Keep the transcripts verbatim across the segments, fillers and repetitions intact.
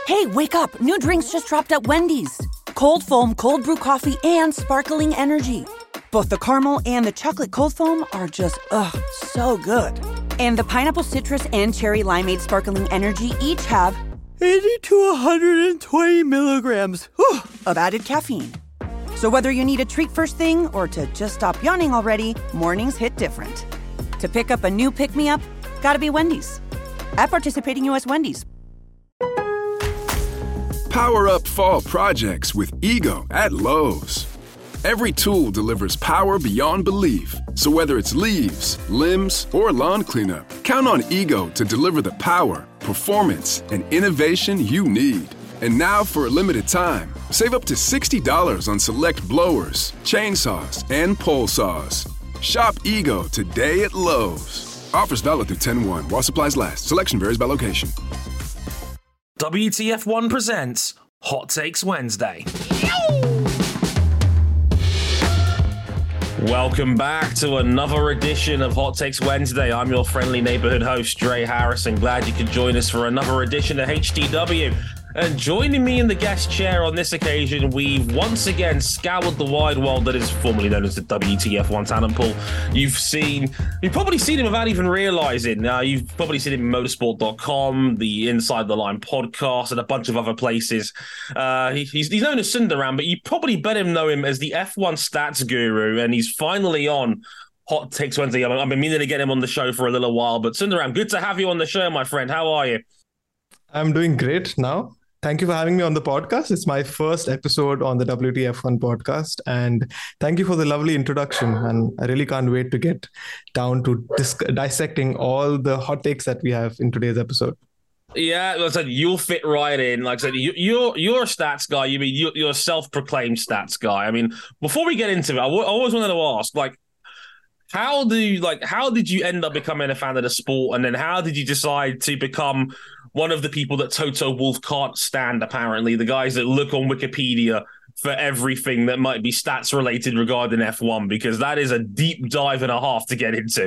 Hey, wake up. New drinks just dropped at Wendy's. Cold foam, cold brew coffee, and sparkling energy. Both the caramel and the chocolate cold foam are just, ugh, so good. And the pineapple citrus and cherry limeade sparkling energy each have eighty to one hundred twenty milligrams whew, of added caffeine. So whether you need a treat first thing or to just stop yawning already, mornings hit different. To pick up a new pick-me-up, gotta be Wendy's. At participating U S Wendy's. Power up fall projects with Ego at Lowe's. Every tool delivers power beyond belief. So whether it's leaves, limbs, or lawn cleanup, count on Ego to deliver the power, performance, and innovation you need. And now for a limited time, save up to sixty dollars on select blowers, chainsaws, and pole saws. Shop Ego today at Lowe's. Offers valid through ten one while supplies last. Selection varies by location. W T F one presents Hot Takes Wednesday. Welcome back to another edition of Hot Takes Wednesday. I'm your friendly neighborhood host, Dre Harrison. Glad you could join us for another edition of H T W. And joining me in the guest chair on this occasion, we've once again scoured the wide world that is formerly known as the W T F one talent pool. You've seen, you've probably seen him without even realizing. Uh, you've probably seen him in motorsport dot com, the Inside the Line podcast, and a bunch of other places. Uh, he, he's, he's known as Sundaram, but you probably better know him as the F one stats guru, and he's finally on Hot Takes Wednesday. I've been meaning to get him on the show for a little while, but Sundaram, good to have you on the show, my friend. How are you? I'm doing great now. Thank you for having me on the podcast. It's my first episode on the W T F one podcast. And thank you for the lovely introduction. And I really can't wait to get down to dis- dissecting all the hot takes that we have in today's episode. Yeah, like I said, you'll fit right in. Like I said, you, you're you're a stats guy. You mean you're, you're a self-proclaimed stats guy. I mean, before we get into it, I, w- I always wanted to ask, like, how do you, like how did you end up becoming a fan of the sport, and then how did you decide to become one of the people that Toto Wolff can't stand, apparently, the guys that look on Wikipedia for everything that might be stats related regarding F one, because that is a deep dive and a half to get into.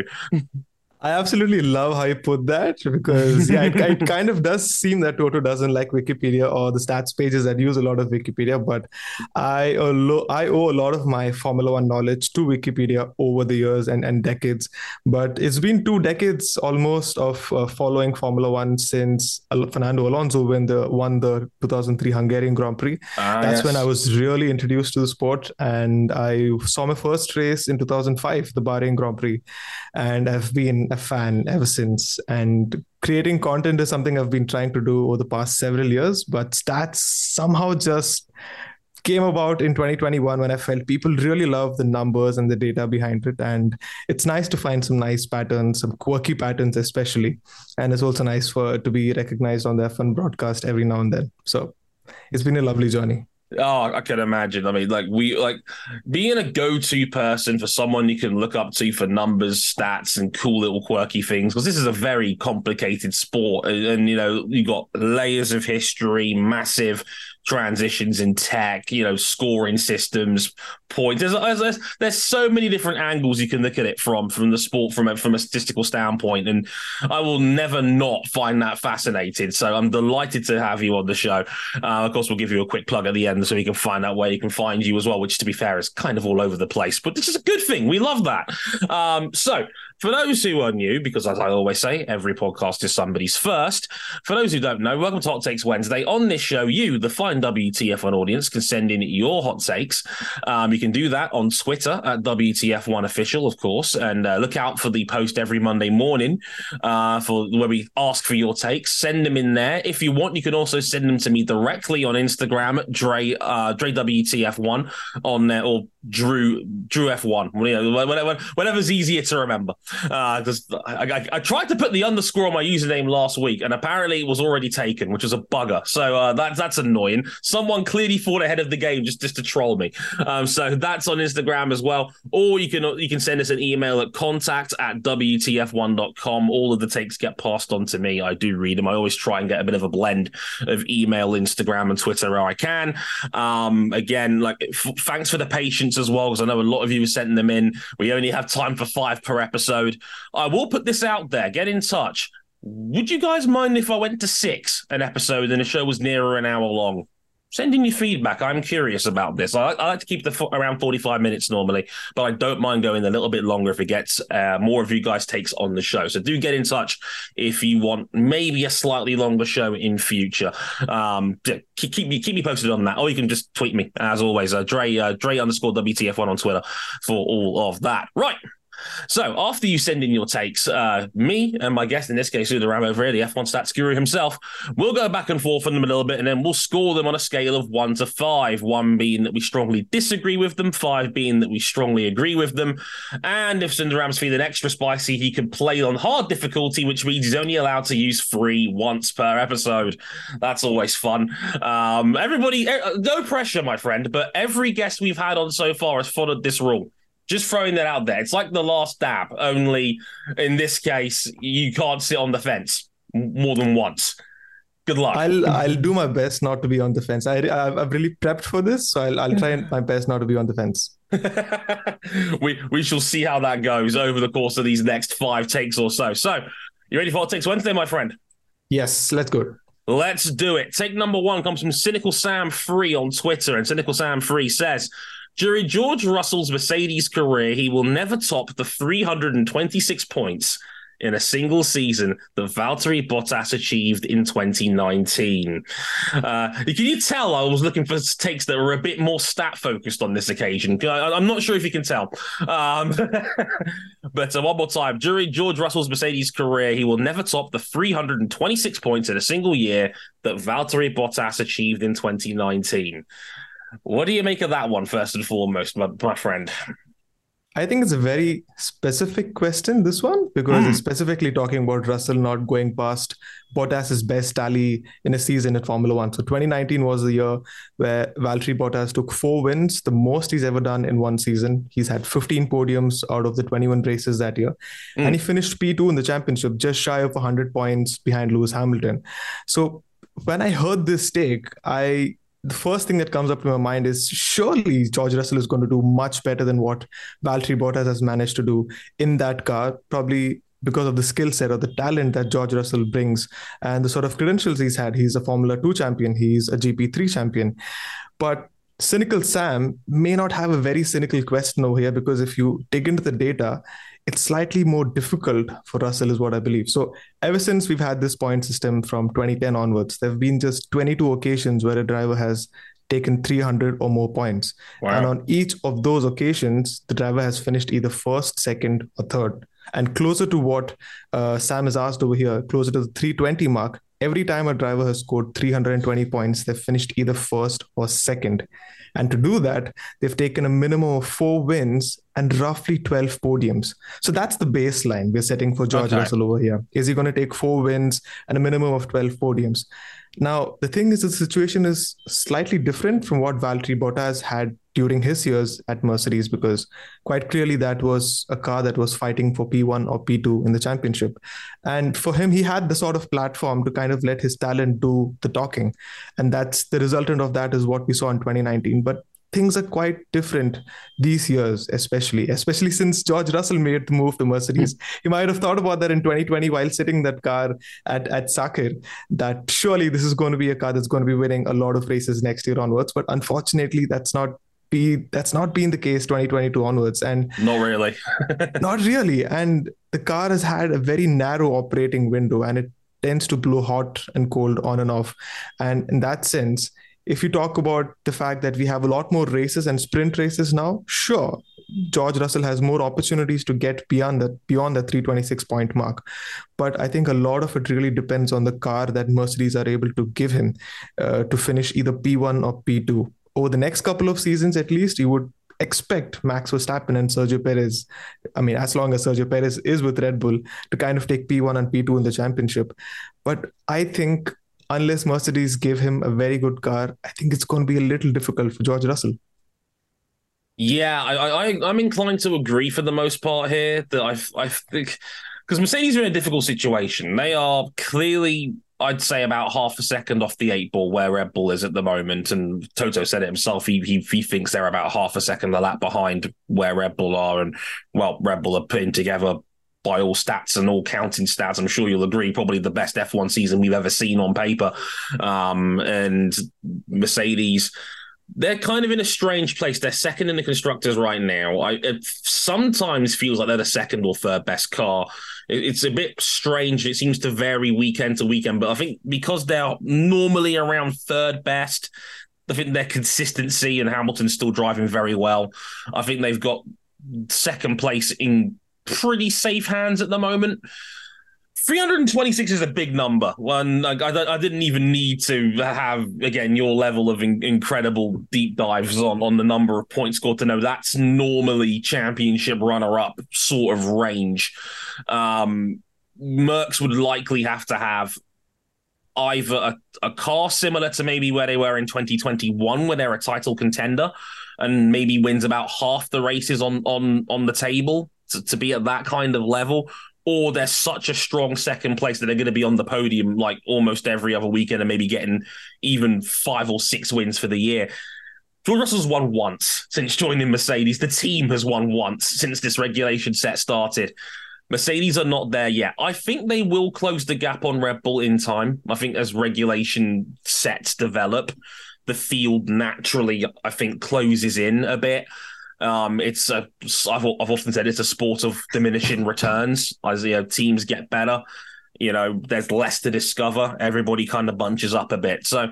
I absolutely love how you put that, because yeah, it, it kind of does seem that Toto doesn't like Wikipedia or the stats pages that use a lot of Wikipedia, but I, lo- I owe a lot of my Formula One knowledge to Wikipedia over the years and, and decades. But it's been two decades almost of uh, following Formula One since Fernando Alonso won the, won the two thousand three Hungarian Grand Prix. Ah, That's yes. when I was really introduced to the sport, and I saw my first race in two thousand five, the Bahrain Grand Prix, and I've been a fan ever since. And creating content is something I've been trying to do over the past several years, but stats somehow just came about in twenty twenty-one when I felt people really love the numbers and the data behind it. And it's nice to find some nice patterns, some quirky patterns especially. And it's also nice for to be recognized on the F one broadcast every now and then. So it's been a lovely journey. Oh, I can imagine. I mean, like we like being a go-to person for someone you can look up to for numbers, stats, and cool little quirky things, because this is a very complicated sport, and, and you know, you got layers of history, massive transitions in tech, you know, scoring systems, points. There's, there's there's so many different angles you can look at it from from the sport from a, from a statistical standpoint, and I will never not find that fascinating. So I'm delighted to have you on the show. Uh, of course, we'll give you a quick plug at the end so you can find out where you can find you as well, which, to be fair, is kind of all over the place, but this is a good thing. We love that. Um, so for those who are new, because as I always say, every podcast is somebody's first. For those who don't know, welcome to Hot Takes Wednesday. On this show, you, the fine W T F one audience, can send in your hot takes. Um, you can do that on Twitter at W T F one Official, of course, and uh, look out for the post every Monday morning uh, for where we ask for your takes. Send them in there. If you want, you can also send them to me directly on Instagram, Dre, uh, Dre W T F one on there, or Drew Drew F one, whatever, whatever's easier to remember. Because uh, I, I, I tried to put the underscore on my username last week, and apparently it was already taken, which was a bugger. So uh, that's that's annoying. Someone clearly thought ahead of the game just, just to troll me. Um, so that's on Instagram as well. Or you can you can send us an email at contact at W T F one dot com. All of the takes get passed on to me. I do read them. I always try and get a bit of a blend of email, Instagram, and Twitter where I can. Um, again, like f- thanks for the patience as well, because I know a lot of you are sending them in. We only have time for five per episode. I will put this out there. Get in touch. Would you guys mind if I went to six an episode and the show was nearer an hour long? Send in your feedback. I'm curious about this. I, I like to keep the fo- around forty-five minutes normally, but I don't mind going a little bit longer if it gets uh, more of you guys' takes on the show. So do get in touch if you want maybe a slightly longer show in future. Um, keep, keep me keep me posted on that, or you can just tweet me as always. Uh, Dre uh, Dre underscore W T F one on Twitter for all of that. Right. So after you send in your takes, uh, me and my guest, in this case, Uda Ram over here, the F one Stats Guru himself, we'll go back and forth on them a little bit, and then we'll score them on a scale of one to five, one being that we strongly disagree with them, five being that we strongly agree with them. And if Sundaram's feeling extra spicy, he can play on hard difficulty, which means he's only allowed to use three once per episode. That's always fun. Um, everybody, no pressure, my friend, but every guest we've had on so far has followed this rule. Just throwing that out there. It's like the last dab, only in this case, you can't sit on the fence more than once. Good luck. I'll I'll do my best not to be on the fence. I, I've really prepped for this, so I'll, I'll try my best not to be on the fence. we we shall see how that goes over the course of these next five takes or so. So, you ready for Hot Takes Wednesday, my friend? Yes, let's go. Let's do it. Take number one comes from Cynical Sam three on Twitter, and Cynical Sam three says, during George Russell's Mercedes career, he will never top the three hundred twenty-six points in a single season that Valtteri Bottas achieved in twenty nineteen. Uh, can you tell I was looking for takes that were a bit more stat-focused on this occasion? I, I'm not sure if you can tell. Um, but uh, one more time. During George Russell's Mercedes career, he will never top the three hundred twenty-six points in a single year that Valtteri Bottas achieved in twenty nineteen. What do you make of that one, first and foremost, my, my friend? I think it's a very specific question, this one, because Mm. it's specifically talking about Russell not going past Bottas's best tally in a season in Formula One. So twenty nineteen was the year where Valtteri Bottas took four wins, the most he's ever done in one season. He's had fifteen podiums out of the twenty-one races that year. Mm. And he finished P two in the championship, just shy of one hundred points behind Lewis Hamilton. So when I heard this take, I... the first thing that comes up to my mind is surely George Russell is going to do much better than what Valtteri Bottas has managed to do in that car, probably because of the skill set or the talent that George Russell brings and the sort of credentials he's had. He's a Formula two champion. He's a G P three champion. But Cynical Sam may not have a very cynical question over here, because if you dig into the data, it's slightly more difficult for Russell is what I believe. So ever since we've had this point system from twenty ten onwards, there have been just twenty-two occasions where a driver has taken three hundred or more points. Wow. And on each of those occasions, the driver has finished either first, second, or third. And closer to what uh, Sam has asked over here, closer to the three twenty mark, every time a driver has scored three hundred twenty points, they've finished either first or second. And to do that, they've taken a minimum of four wins and roughly twelve podiums. So that's the baseline we're setting for George Okay. Russell over here. Is he going to take four wins and a minimum of twelve podiums? Now, the thing is, the situation is slightly different from what Valtteri Bottas had during his years at Mercedes, because quite clearly that was a car that was fighting for P one or P two in the championship. And for him, he had the sort of platform to kind of let his talent do the talking. And that's the resultant of that is what we saw in twenty nineteen. But things are quite different these years, especially, especially since George Russell made the move to Mercedes. He might have thought about that in twenty twenty while sitting in that car at, at Sakir, that surely this is going to be a car that's going to be winning a lot of races next year onwards. But unfortunately, that's not be that's not been the case twenty twenty-two onwards. And Not really. not really. And the car has had a very narrow operating window, and it tends to blow hot and cold on and off. And in that sense, if you talk about the fact that we have a lot more races and sprint races now, sure, George Russell has more opportunities to get beyond that, beyond the three twenty-six point mark. But I think a lot of it really depends on the car that Mercedes are able to give him uh, to finish either P one or P two. Over the next couple of seasons, at least, you would expect Max Verstappen and Sergio Perez, I mean, as long as Sergio Perez is with Red Bull, to kind of take P one and P two in the championship. But I think unless Mercedes give him a very good car, I think it's going to be a little difficult for George Russell. Yeah, I, I, I'm inclined to agree for the most part here. That I, I think because Mercedes are in a difficult situation. They are clearly, I'd say, about half a second off the eight ball where Red Bull is at the moment. And Toto said it himself. He he, he thinks they're about half a second a lap behind where Red Bull are. And well, Red Bull are putting together by all stats and all counting stats, I'm sure you'll agree, probably the best F one season we've ever seen on paper. Um, and Mercedes, they're kind of in a strange place. They're second in the constructors right now. I, it sometimes feels like they're the second or third best car. It, it's a bit strange. It seems to vary weekend to weekend, but I think because they're normally around third best, I think their consistency, and Hamilton's still driving very well. I think they've got second place in pretty safe hands at the moment. three hundred twenty-six is a big number. One, I, I, I didn't even need to have, again, your level of in, incredible deep dives on, on the number of points scored to know that's normally championship runner-up sort of range. Um, Mercs would likely have to have either a, a car similar to maybe where they were in twenty twenty-one, where they're a title contender, and maybe wins about half the races on on on the table to, to be at that kind of level, or they're such a strong second place that they're going to be on the podium like almost every other weekend and maybe getting even five or six wins for the year. George Russell's won once since joining Mercedes. The team has won once since this regulation set started. Mercedes are not there yet. I think they will close the gap on Red Bull in time. I think as regulation sets develop, the field naturally, I think, closes in a bit. Um, it's a, I've, I've often said it's a sport of diminishing returns. As you know, teams get better, you know, there's less to discover. Everybody kind of bunches up a bit. So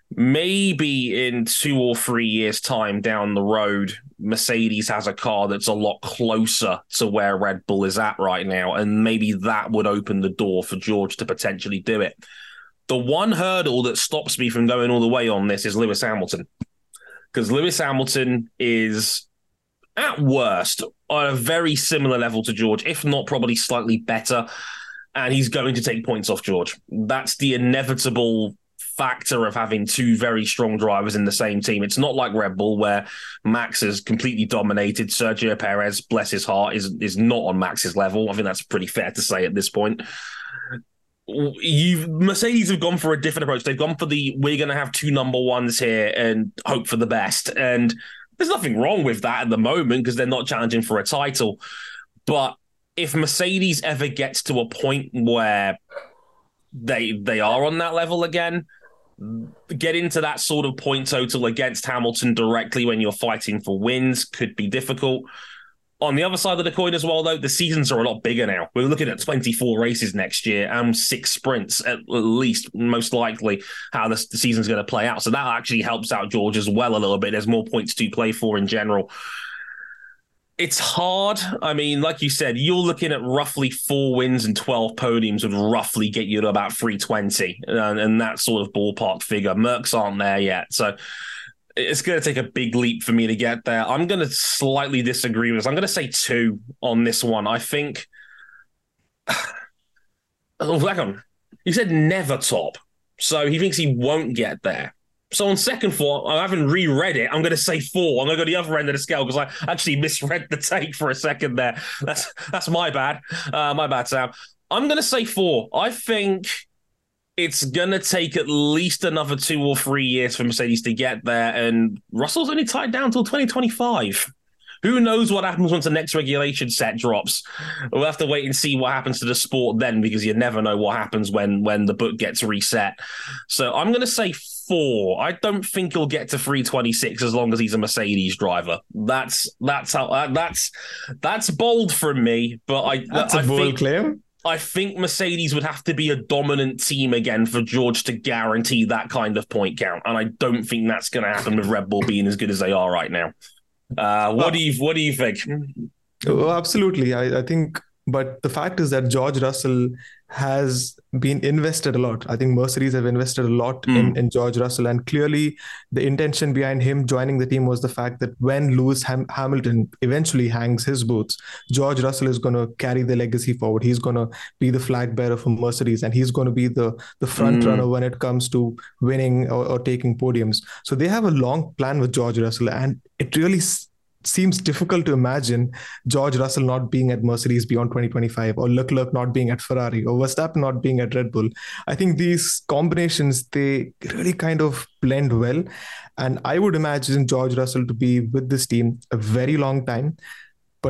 maybe in two or three years' time down the road, Mercedes has a car that's a lot closer to where Red Bull is at right now, and maybe that would open the door for George to potentially do it. The one hurdle that stops me from going all the way on this is Lewis Hamilton, because Lewis Hamilton is, at worst, on a very similar level to George, if not probably slightly better, and he's going to take points off George. That's the inevitable factor of having two very strong drivers in the same team. It's not like Red Bull, where Max has completely dominated. Sergio Perez, bless his heart, is is not on Max's level. I think that's pretty fair to say at this point. You've, Mercedes have gone for a different approach. They've gone for the, we're going to have two number ones here and hope for the best. And there's nothing wrong with that at the moment because they're not challenging for a title. But if Mercedes ever gets to a point where they they are on that level again, get into that sort of point total against Hamilton directly when you're fighting for wins could be difficult. On the other side of the coin as well, though, the seasons are a lot bigger now. We're looking at twenty-four races next year and six sprints, at least, most likely, how the, the season's going to play out. So that actually helps out George as well a little bit. There's more points to play for in general. It's hard. I mean, like you said, you're looking at roughly four wins and twelve podiums would roughly get you to about three twenty, and, and that sort of ballpark figure. Mercs aren't there yet. So it's going to take a big leap for me to get there. I'm going to slightly disagree with this. I'm going to say two on this one. I think... Oh, hang on. You said never top. So he thinks he won't get there. So on second thought, I haven't reread it. I'm going to say four. I'm going to go the other end of the scale because I actually misread the take for a second there. That's that's my bad. Uh, my bad, Sam. I'm going to say four. I think it's going to take at least another two or three years for Mercedes to get there, and Russell's only tied down till twenty twenty-five. Who knows what happens once the next regulation set drops? We'll have to wait and see what happens to the sport then, because you never know what happens when, when the book gets reset. So I'm going to say four. I don't think he'll get to three twenty-six as long as he's a Mercedes driver. That's that's how uh, that's that's bold from me, but I that's I a bold think, claim. I think Mercedes would have to be a dominant team again for George to guarantee that kind of point count, and I don't think that's going to happen with Red Bull being as good as they are right now. Uh, what do you what do you think? Oh, absolutely. I, I think, but the fact is that George Russell has been invested a lot. I think Mercedes have invested a lot mm. in, in George Russell, and clearly the intention behind him joining the team was the fact that when Lewis Ham- Hamilton eventually hangs his boots, George Russell is going to carry the legacy forward. He's going to be the flag bearer for Mercedes, and he's going to be the, the front mm. runner when it comes to winning or, or taking podiums. So they have a long plan with George Russell, and it really seems difficult to imagine George Russell not being at Mercedes beyond twenty twenty-five, or Leclerc not being at Ferrari, or Verstappen not being at Red Bull. I think these combinations, they really kind of blend well. And I would imagine George Russell to be with this team a very long time. But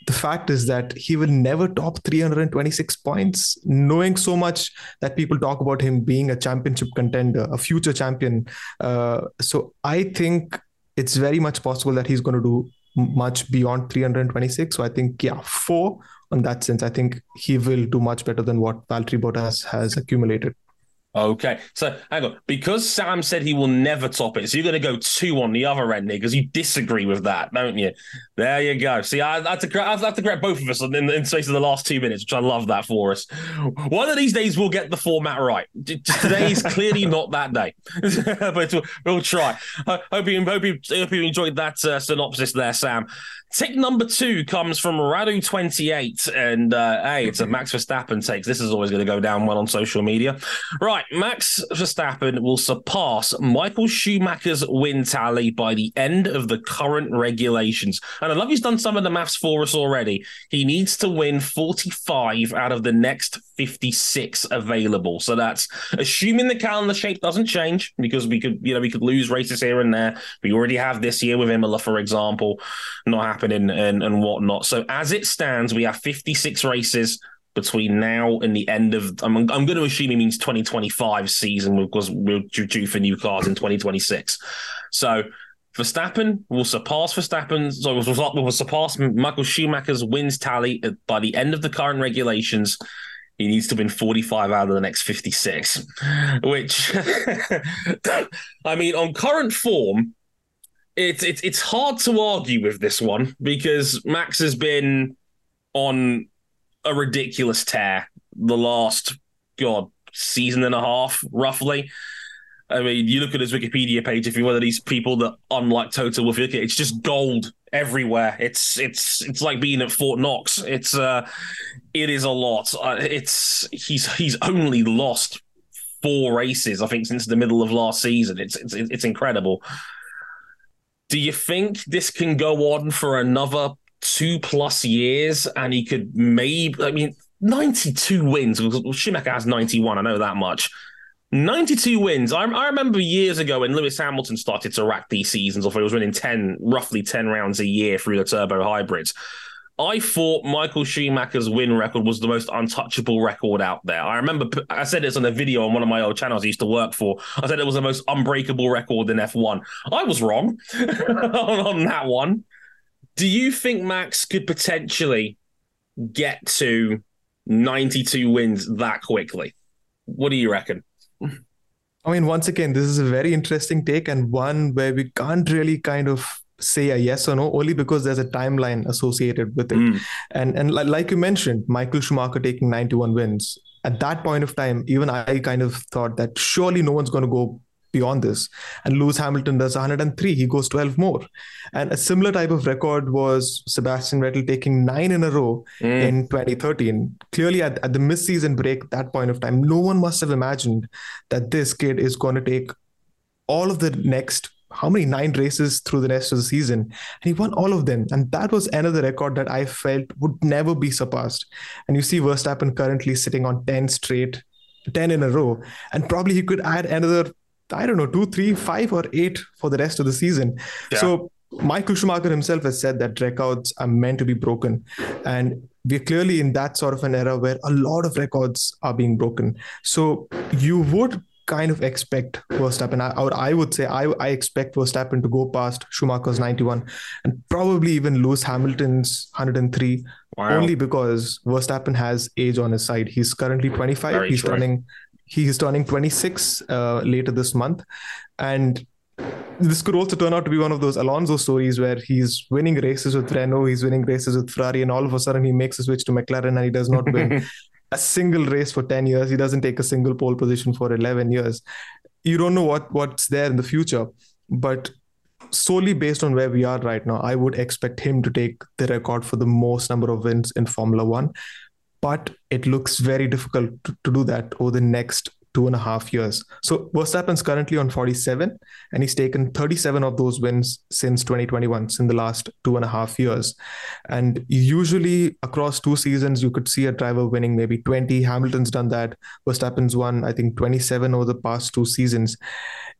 the fact is that he will never top three hundred twenty-six points, knowing so much that people talk about him being a championship contender, a future champion. Uh, so I think it's very much possible that he's going to do much beyond three hundred twenty-six. So I think, yeah, four on that sense. I think he will do much better than what Valtteri Bottas has accumulated. Okay, so hang on. Because Sam said he will never top it, so you're going to go two on the other end, because you disagree with that, don't you? There you go. See, I, I, have, to, I have to correct both of us in, in the space of the last two minutes, which I love that for us. One of these days, we'll get the format right. Today is clearly not that day, but we'll, we'll try. I hope you, hope you, hope you enjoyed that uh, synopsis there, Sam. Take number two comes from Radu twenty-eight, and uh, hey, it's a Max Verstappen takes. This is always going to go down well on social media. Right, Max Verstappen will surpass Michael Schumacher's win tally by the end of the current regulations. And I love he's done some of the maths for us already. He needs to win forty-five out of the next fifty-six available. So that's assuming the calendar shape doesn't change, because we could, you know, we could lose races here and there. We already have this year with Imola, for example, not happening and, and whatnot. So as it stands, we have fifty-six races between now and the end of, I'm, I'm going to assume he means twenty twenty-five season, because we're due for new cars in twenty twenty-six. So Verstappen will surpass Verstappen, so will, will surpass Michael Schumacher's wins tally by the end of the current regulations. He needs to win forty-five out of the next fifty-six, which, I mean, on current form, it's it's it's hard to argue with this one, because Max has been on a ridiculous tear the last, God, season and a half, roughly. I mean, you look at his Wikipedia page, if you're one of these people that, unlike Toto Wolff, it's just gold everywhere. It's it's it's like being at Fort Knox. It's uh, it is a lot. Uh, it's he's he's only lost four races, I think, since the middle of last season. It's it's it's incredible. Do you think this can go on for another two plus years, and he could maybe? I mean, ninety-two wins. Schumacher has ninety-one. I know that much. ninety-two wins. I, I remember years ago when Lewis Hamilton started to rack these seasons off. He was winning ten, roughly ten rounds a year through the turbo hybrids. I thought Michael Schumacher's win record was the most untouchable record out there. I remember I said this on a video on one of my old channels I used to work for. I said it was the most unbreakable record in F one. I was wrong on, on that one. Do you think Max could potentially get to ninety-two wins that quickly? What do you reckon? I mean, once again, this is a very interesting take, and one where we can't really kind of say a yes or no, only because there's a timeline associated with it. Mm. And and like you mentioned, Michael Schumacher taking ninety-one wins. At that point of time, even I kind of thought that surely no one's going to go beyond this. And Lewis Hamilton does one hundred three. He goes twelve more. And a similar type of record was Sebastian Vettel taking nine in a row mm. in twenty thirteen. Clearly at, at the mid-season break, that point of time, no one must have imagined that this kid is going to take all of the next, how many, nine races through the rest of the season. And he won all of them. And that was another record that I felt would never be surpassed. And you see Verstappen currently sitting on ten straight, ten in a row. And probably he could add another, I don't know, two, three, five, or eight for the rest of the season. Yeah. So Michael Schumacher himself has said that records are meant to be broken. And we're clearly in that sort of an era where a lot of records are being broken. So you would kind of expect Verstappen, I, or I would say I, I expect Verstappen to go past Schumacher's ninety-one and probably even Lewis Hamilton's one hundred three, wow. only because Verstappen has age on his side. He's currently twenty-five. Very he's true. turning he's turning twenty-six uh, later this month. And this could also turn out to be one of those Alonso stories where he's winning races with Renault, he's winning races with Ferrari, and all of a sudden he makes a switch to McLaren and he does not win a single race for ten years. He doesn't take a single pole position for eleven years. You don't know what, what's there in the future. But solely based on where we are right now, I would expect him to take the record for the most number of wins in Formula One. But it looks very difficult to, to do that over the next two and a half years. So Verstappen's currently on forty-seven, and he's taken thirty-seven of those wins since twenty twenty-one, in the last two and a half years. And usually across two seasons, you could see a driver winning maybe twenty. Hamilton's done that. Verstappen's won, I think, twenty-seven over the past two seasons.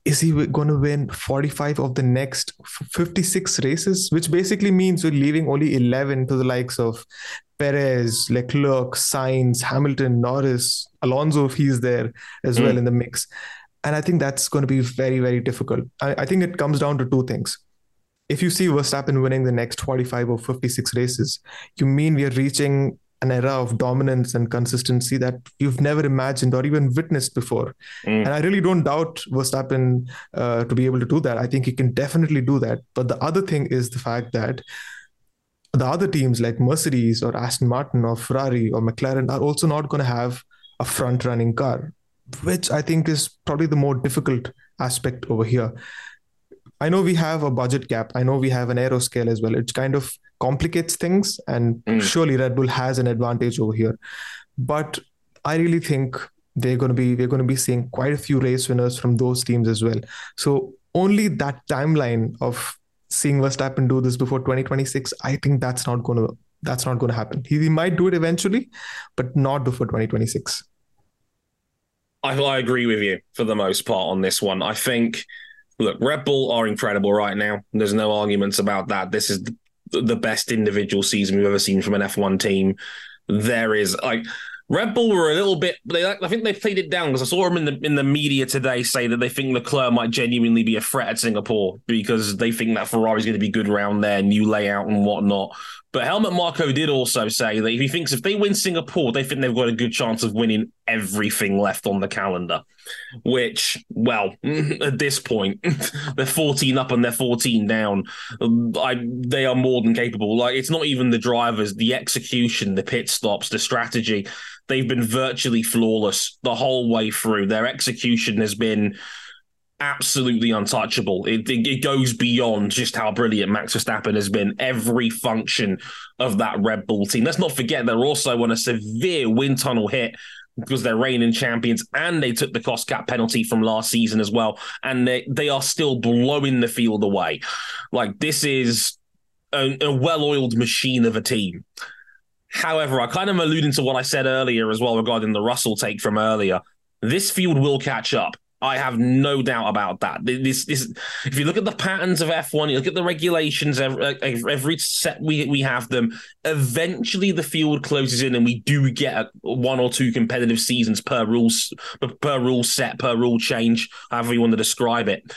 is he going to win forty-five of the next fifty-six races? Which basically means we're leaving only eleven to the likes of Perez, Leclerc, Sainz, Hamilton, Norris, Alonso, if he's there as mm. well in the mix. And I think that's going to be very, very difficult. I, I think it comes down to two things. If you see Verstappen winning the next forty-five or fifty-six races, you mean we are reaching an era of dominance and consistency that you've never imagined or even witnessed before. Mm. And I really don't doubt Verstappen uh, to be able to do that. I think he can definitely do that. But the other thing is the fact that the other teams like Mercedes or Aston Martin or Ferrari or McLaren are also not going to have a front-running car, which I think is probably the more difficult aspect over here. I know we have a budget cap. I know we have an aero scale as well. It kind of complicates things, and mm. surely Red Bull has an advantage over here. But I really think they're going to be we're going to be seeing quite a few race winners from those teams as well. So only that timeline of seeing Verstappen do this before twenty twenty-six, I think that's not going to that's not going to happen. He, he might do it eventually, but not before twenty twenty-six. I, I agree with you for the most part on this one. I think. Look, Red Bull are incredible right now. There's no arguments about that. This is the, the best individual season we've ever seen from an F one team. There is like Red Bull were a little bit. They, I think they played it down because I saw them in the in the media today say that they think Leclerc might genuinely be a threat at Singapore because they think that Ferrari's going to be good around there, new layout and whatnot. But Helmut Marko did also say that he thinks if they win Singapore, they think they've got a good chance of winning everything left on the calendar. Which, well, at this point, they're fourteen up and they're fourteen down. I, they are more than capable. Like, it's not even the drivers, the execution, the pit stops, the strategy. They've been virtually flawless the whole way through. Their execution has been absolutely untouchable. It, it, it goes beyond just how brilliant Max Verstappen has been. Every function of that Red Bull team. Let's not forget they're also on a severe wind tunnel hit because they're reigning champions and they took the cost cap penalty from last season as well. And they, they are still blowing the field away. Like, this is a, a well-oiled machine of a team. However, I kind of alluding to what I said earlier as well regarding the Russell take from earlier. This field will catch up. I have no doubt about that. This, this, if you look at the patterns of F one, you look at the regulations, every, every set we, we have them, eventually the field closes in and we do get a, one or two competitive seasons per rules, per rule set, per rule change, however you want to describe it.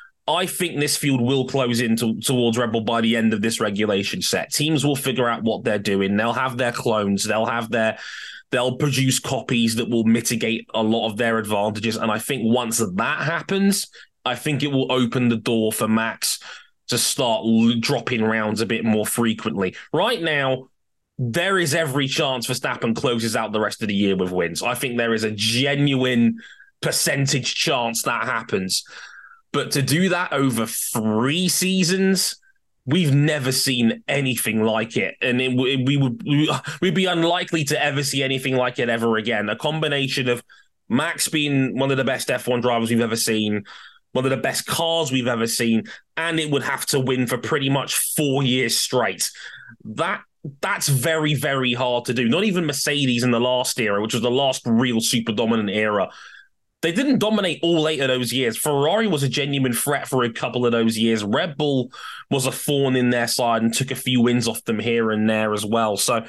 I think this field will close in to, towards Red Bull by the end of this regulation set. Teams will figure out what they're doing. They'll have their clones. They'll have their... They'll produce copies that will mitigate a lot of their advantages. And I think once that happens, I think it will open the door for Max to start dropping rounds a bit more frequently. Right now, there is every chance Verstappen closes out the rest of the year with wins. I think there is a genuine percentage chance that happens. But to do that over three seasons... We've never seen anything like it, and it, it, we would we'd be unlikely to ever see anything like it ever again. A combination of Max being one of the best F one drivers we've ever seen, one of the best cars we've ever seen, and it would have to win for pretty much four years straight. That that's very, very hard to do. Not even Mercedes in the last era, which was the last real super dominant era. They didn't dominate all eight of those years. Ferrari was a genuine threat for a couple of those years. Red Bull was a thorn in their side and took a few wins off them here and there as well. So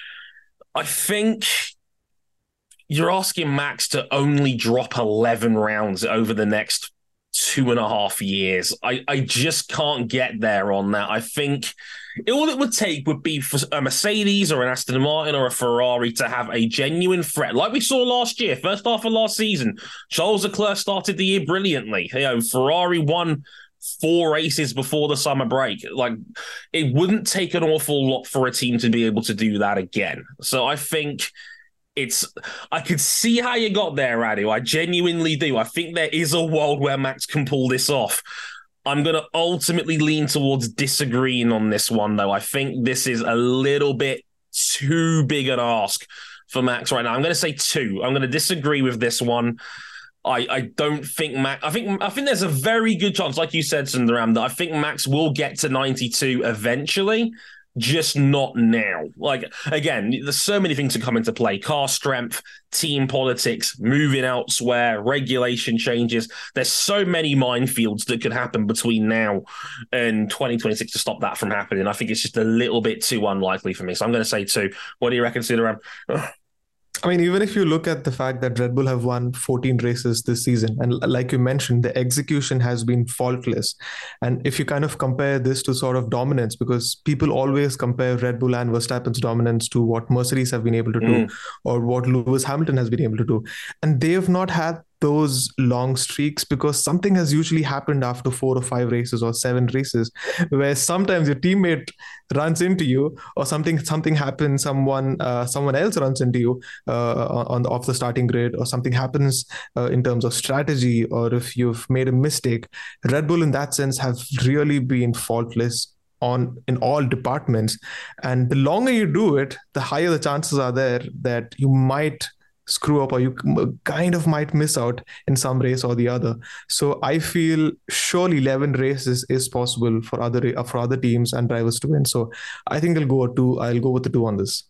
I think you're asking Max to only drop eleven rounds over the next two and a half years. I, I just can't get there on that. I think all it would take would be for a Mercedes or an Aston Martin or a Ferrari to have a genuine threat, like we saw last year, first half of last season. Charles Leclerc started the year brilliantly. You know, Ferrari won four races before the summer break. Like, it wouldn't take an awful lot for a team to be able to do that again. So I think it's, I could see how you got there, Radu. I genuinely do. I think there is a world where Max can pull this off. I'm going to ultimately lean towards disagreeing on this one, though. I think this is a little bit too big an ask for Max right now. I'm going to say two. I'm going to disagree with this one. I, I don't think Max... I think I think there's a very good chance, like you said, Sundaram, that I think Max will get to ninety-two eventually, just not now. Like, again, there's so many things that come into play. Car strength, team politics, moving elsewhere, regulation changes. There's so many minefields that could happen between now and twenty twenty-six to stop that from happening. I think it's just a little bit too unlikely for me. So I'm going to say two. What do you reckon, Siddharam? I mean, even if you look at the fact that Red Bull have won fourteen races this season, and like you mentioned, the execution has been faultless. And if you kind of compare this to sort of dominance, because people always compare Red Bull and Verstappen's dominance to what Mercedes have been able to do, mm. or what Lewis Hamilton has been able to do. And they have not had those long streaks because something has usually happened after four or five races or seven races, where sometimes your teammate runs into you, or something something happens, someone uh, someone else runs into you uh, on the, off the starting grid, or something happens uh, in terms of strategy, or if you've made a mistake. Red Bull in that sense have really been faultless on in all departments, and the longer you do it, the higher the chances are there that you might screw up, or you kind of might miss out in some race or the other. So I feel surely eleven races is possible for other for other teams and drivers to win. So I think I'll go two. I'll go with the two on this.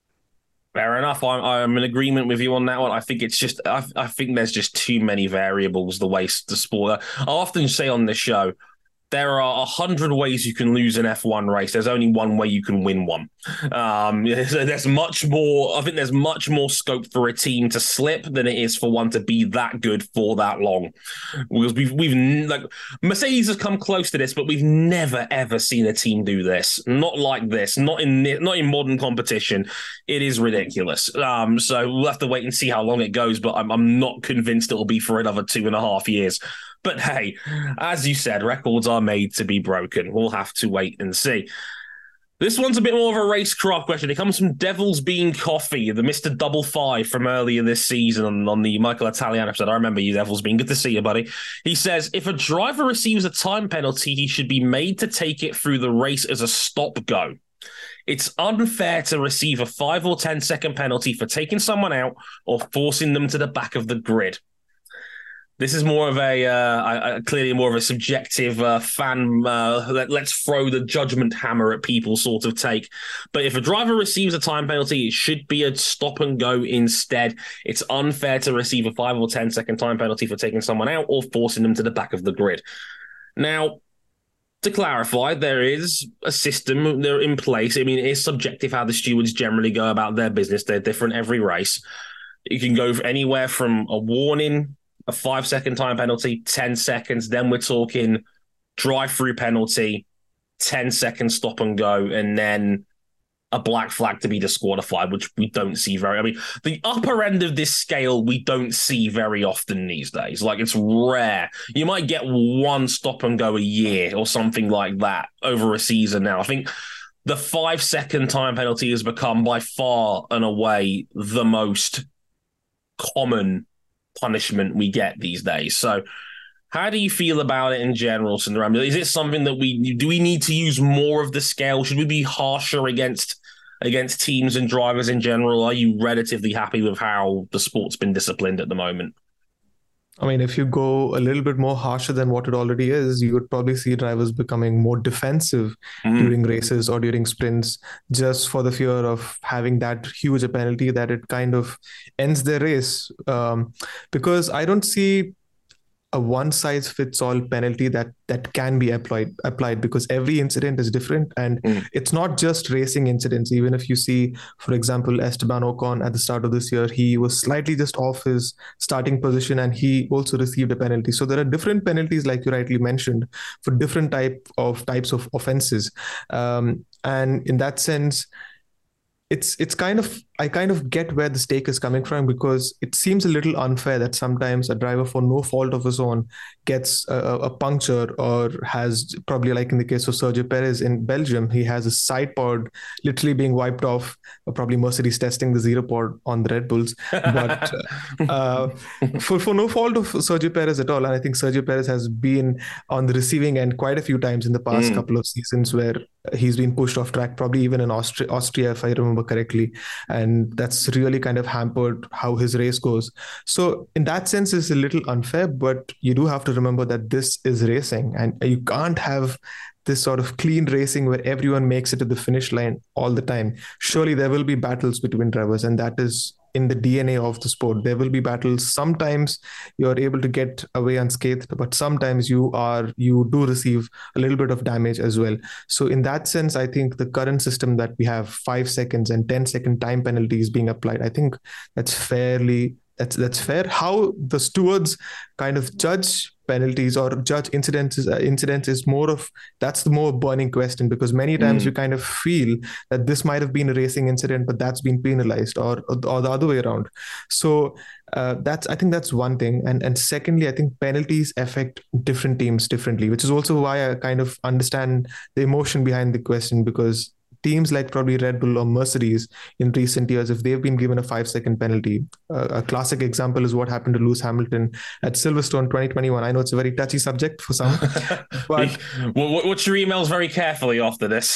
Fair enough. I'm, I'm in agreement with you on that one. I think it's just, I, I think there's just too many variables the way the sport. I often say on this show, there are a hundred ways you can lose an F one race. There's only one way you can win one. Um, so there's much more. I think there's much more scope for a team to slip than it is for one to be that good for that long. Because we've we've like Mercedes has come close to this, but we've never ever seen a team do this. Not like this. Not in not in modern competition. It is ridiculous. Um, so we'll have to wait and see how long it goes. But I'm I'm not convinced it will be for another two and a half years. But hey, as you said, records are made to be broken. We'll have to wait and see. This one's a bit more of a racecraft question. It comes from Devil's Bean Coffee, the Mister Double Five from earlier this season on, on the Michael Italiano episode. I remember you, Devil's Bean. Good to see you, buddy. He says, if a driver receives a time penalty, he should be made to take it through the race as a stop-go. It's unfair to receive a five or ten second penalty for taking someone out or forcing them to the back of the grid. This is more of a, uh, a clearly more of a subjective uh, fan, uh, let, let's throw the judgment hammer at people sort of take. But if a driver receives a time penalty, it should be a stop and go instead. It's unfair to receive a five or ten second time penalty for taking someone out or forcing them to the back of the grid. Now, to clarify, there is a system there in place. I mean, it is subjective how the stewards generally go about their business. They're different every race. You can go anywhere from a warning, a five-second time penalty, ten seconds. Then we're talking drive-through penalty, ten seconds stop and go, and then a black flag to be disqualified, which we don't see very... I mean, the upper end of this scale, we don't see very often these days. Like, it's rare. You might get one stop and go a year or something like that over a season now. I think the five-second time penalty has become by far and away the most common punishment we get these days. So how do you feel about it in general, Sundaram? Is it something that we do we need to use more of the scale? Should we be harsher against against teams and drivers in general? Are you relatively happy with how the sport's been disciplined at the moment? I mean, if you go a little bit more harsher than what it already is, you would probably see drivers becoming more defensive mm. during races or during sprints, just for the fear of having that huge a penalty that it kind of ends their race. Um, because I don't see a one-size-fits-all penalty that that can be applied applied because every incident is different, and mm. it's not just racing incidents. Even if you see, for example, Esteban Ocon at the start of this year, he was slightly just off his starting position and he also received a penalty. So there are different penalties, like you rightly mentioned, for different type of types of offenses. Um, and in that sense, It's it's kind of I kind of get where the stake is coming from, because it seems a little unfair that sometimes a driver, for no fault of his own, gets a, a puncture, or has, probably like in the case of Sergio Perez in Belgium, he has a side pod literally being wiped off, or probably Mercedes testing the zero pod on the Red Bulls. But uh, for, for no fault of Sergio Perez at all. And I think Sergio Perez has been on the receiving end quite a few times in the past mm. couple of seasons where he's been pushed off track, probably even in Austria, Austria, if I remember correctly. And that's really kind of hampered how his race goes. So in that sense, it's a little unfair, but you do have to remember that this is racing and you can't have this sort of clean racing where everyone makes it to the finish line all the time. Surely there will be battles between drivers, and that is in the D N A of the sport. There will be battles. Sometimes you're able to get away unscathed, but sometimes you are you do receive a little bit of damage as well. So in that sense, I think the current system that we have, five seconds and ten second time penalties being applied, I think that's fairly that's that's fair. How the stewards kind of judge penalties or judge incidents uh, incidents is more of that's the more burning question, because many times mm. you kind of feel that this might have been a racing incident, but that's been penalized, or or the other way around. So uh, that's I think that's one thing. And and secondly, I think penalties affect different teams differently, which is also why I kind of understand the emotion behind the question, because teams like probably Red Bull or Mercedes in recent years, if they've been given a five second penalty, uh, a classic example is what happened to Lewis Hamilton at Silverstone twenty twenty-one. I know it's a very touchy subject for some, but well, watch your emails very carefully after this.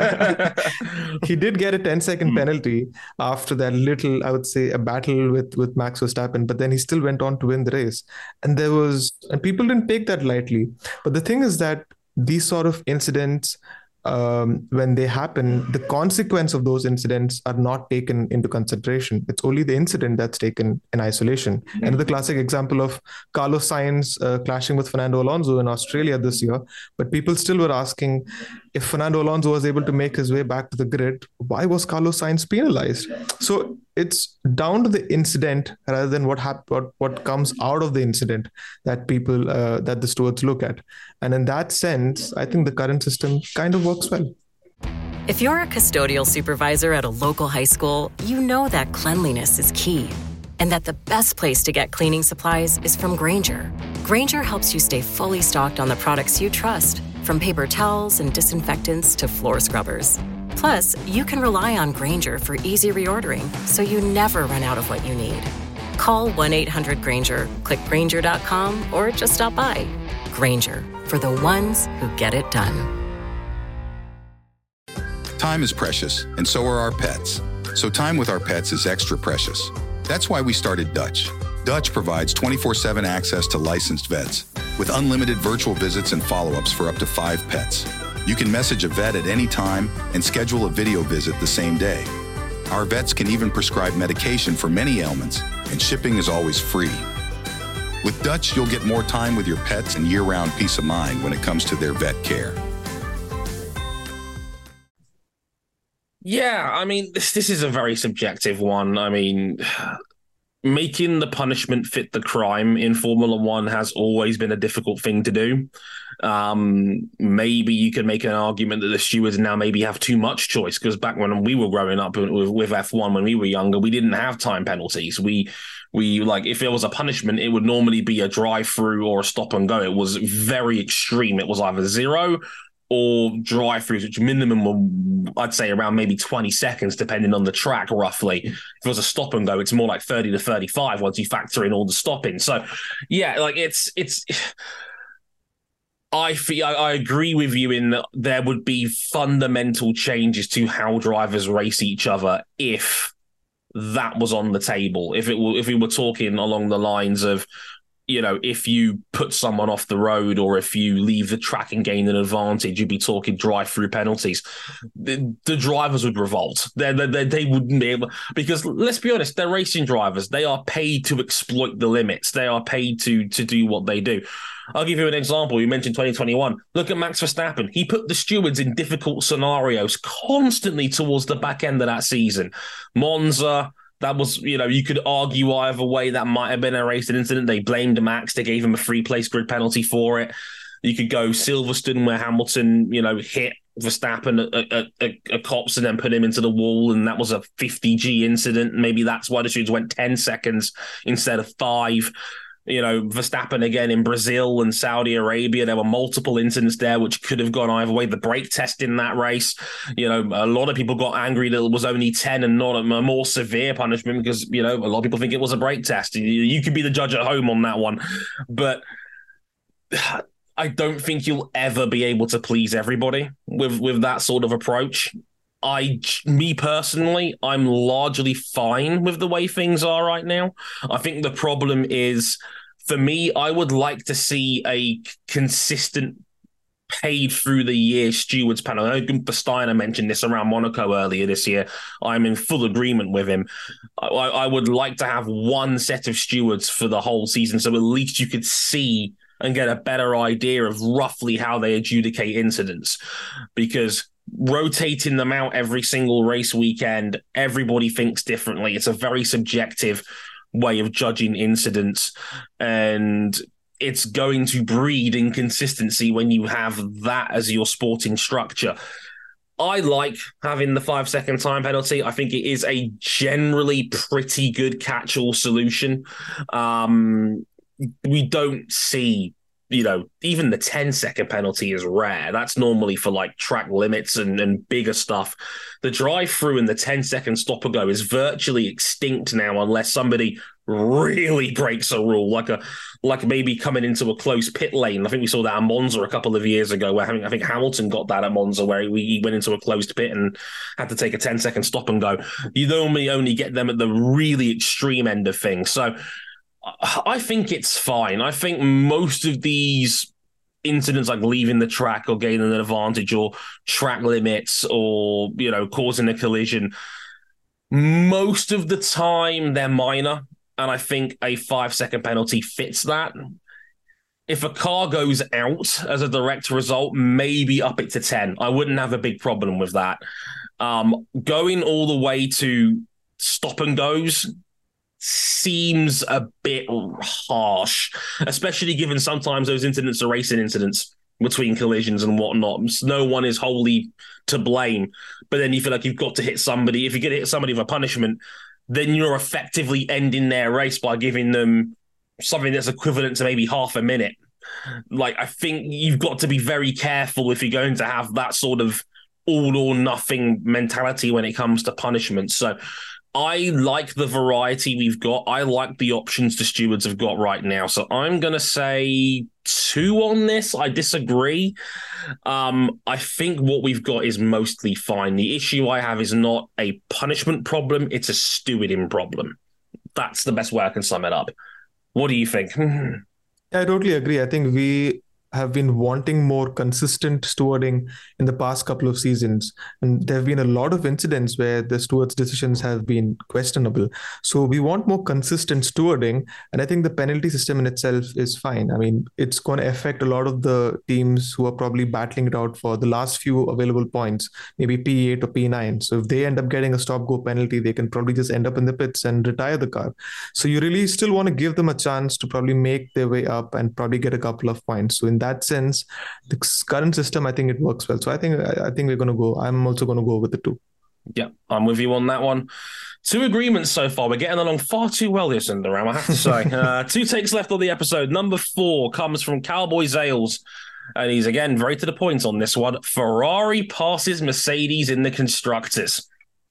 He did get a ten second mm. penalty after that little, I would say, a battle with, with Max Verstappen, but then he still went on to win the race. And there was, and people didn't take that lightly. But the thing is that these sort of incidents, Um, when they happen, the consequence of those incidents are not taken into consideration. It's only the incident that's taken in isolation. Mm-hmm. And the classic example of Carlos Sainz uh, clashing with Fernando Alonso in Australia this year, but people still were asking, if Fernando Alonso was able to make his way back to the grid, why was Carlos Sainz penalized? So it's down to the incident rather than what hap- what, what comes out of the incident that people, uh, that the stewards look at. And in that sense, I think the current system kind of works well. If you're a custodial supervisor at a local high school, you know that cleanliness is key, and that the best place to get cleaning supplies is from Grainger. Grainger helps you stay fully stocked on the products you trust, from paper towels and disinfectants to floor scrubbers. Plus, you can rely on Grainger for easy reordering, so you never run out of what you need. Call one eight hundred Grainger, click Grainger dot com, or just stop by. Grainger, for the ones who get it done. Time is precious, and so are our pets. So time with our pets is extra precious. That's why we started Dutch. Dutch provides twenty-four seven access to licensed vets with unlimited virtual visits and follow-ups for up to five pets. You can message a vet at any time and schedule a video visit the same day. Our vets can even prescribe medication for many ailments, and shipping is always free. With Dutch, you'll get more time with your pets and year-round peace of mind when it comes to their vet care. Yeah, I mean, this this is a very subjective one. I mean, making the punishment fit the crime in Formula One has always been a difficult thing to do. Um, maybe you can make an argument that the stewards now maybe have too much choice, because back when we were growing up with, with F one, when we were younger, we didn't have time penalties. We, we like, if there was a punishment, it would normally be a drive-through or a stop and go. It was very extreme. It was either zero or drive-throughs, which minimum were, I'd say, around maybe twenty seconds, depending on the track, roughly. If it was a stop and go, it's more like thirty to thirty-five once you factor in all the stopping. So, yeah, like it's it's. I feel I agree with you in that there would be fundamental changes to how drivers race each other if that was on the table. If it were, if we were talking along the lines of, you know, if you put someone off the road or if you leave the track and gain an advantage, you'd be talking drive-through penalties. The, the drivers would revolt. They, they, they wouldn't be able, because let's be honest, they're racing drivers. They are paid to exploit the limits. They are paid to to do what they do. I'll give you an example. You mentioned twenty twenty-one. Look at Max Verstappen. He put the stewards in difficult scenarios constantly towards the back end of that season. Monza, that was, you know, you could argue either way. That might have been a racing incident. They blamed Max. They gave him a free place grid penalty for it. You could go Silverstone, where Hamilton, you know, hit Verstappen at, at, at, at cops and then put him into the wall, and that was a fifty G incident. Maybe that's why the stewards went ten seconds instead of five. You know, Verstappen again in Brazil and Saudi Arabia, there were multiple incidents there which could have gone either way. The brake test in that race, you know, a lot of people got angry that it was only ten and not a more severe punishment because, you know, a lot of people think it was a brake test. You, you could be the judge at home on that one. But I don't think you'll ever be able to please everybody with, with that sort of approach. I, me personally, I'm largely fine with the way things are right now. I think the problem is, for me, I would like to see a consistent paid through the year stewards panel. I know Gunther Steiner mentioned this around Monaco earlier this year. I'm in full agreement with him. I, I would like to have one set of stewards for the whole season, so at least you could see and get a better idea of roughly how they adjudicate incidents, because rotating them out every single race weekend, everybody thinks differently. It's a very subjective way of judging incidents, and it's going to breed inconsistency when you have that as your sporting structure. I like having the five second time penalty. I think it is a generally pretty good catch-all solution. Um, we don't see, you know, even the ten second penalty is rare. That's normally for like track limits and, and bigger stuff. The drive-through and the ten second stop and go is virtually extinct now unless somebody really breaks a rule, like a like maybe coming into a close pit lane. I think we saw that at Monza a couple of years ago, where I think, I think Hamilton got that at Monza, where he, he went into a closed pit and had to take a ten second stop and go. You normally only get them at the really extreme end of things. So I think it's fine. I think most of these incidents, like leaving the track or gaining an advantage or track limits or, you know, causing a collision, most of the time they're minor. And I think a five second penalty fits that. If a car goes out as a direct result, maybe up it to ten. I wouldn't have a big problem with that. Um, going all the way to stop and goes seems a bit harsh, especially given sometimes those incidents are racing incidents between collisions and whatnot. No one is wholly to blame, but then you feel like you've got to hit somebody. If you get to hit somebody with a punishment, then you're effectively ending their race by giving them something that's equivalent to maybe half a minute. Like, I think you've got to be very careful if you're going to have that sort of all or nothing mentality when it comes to punishment. So I like the variety we've got. I like the options the stewards have got right now. So I'm going to say two on this. I disagree. Um, I think what we've got is mostly fine. The issue I have is not a punishment problem. It's a stewarding problem. That's the best way I can sum it up. What do you think? I totally agree. I think we have been wanting more consistent stewarding in the past couple of seasons. And there have been a lot of incidents where the stewards' decisions have been questionable. So we want more consistent stewarding. And I think the penalty system in itself is fine. I mean, it's going to affect a lot of the teams who are probably battling it out for the last few available points, maybe P eight or P nine. So if they end up getting a stop-go penalty, they can probably just end up in the pits and retire the car. So you really still want to give them a chance to probably make their way up and probably get a couple of points. So in that sense, the current system, I think it works well. So I think I think we're going to go. I'm also going to go with the two. Yeah, I'm with you on that one. Two agreements so far. We're getting along far too well here, Sundaram, I have to say. uh, two takes left on the episode. Number four comes from Cowboy Zales. And he's, again, very to the point on this one. Ferrari passes Mercedes in the Constructors.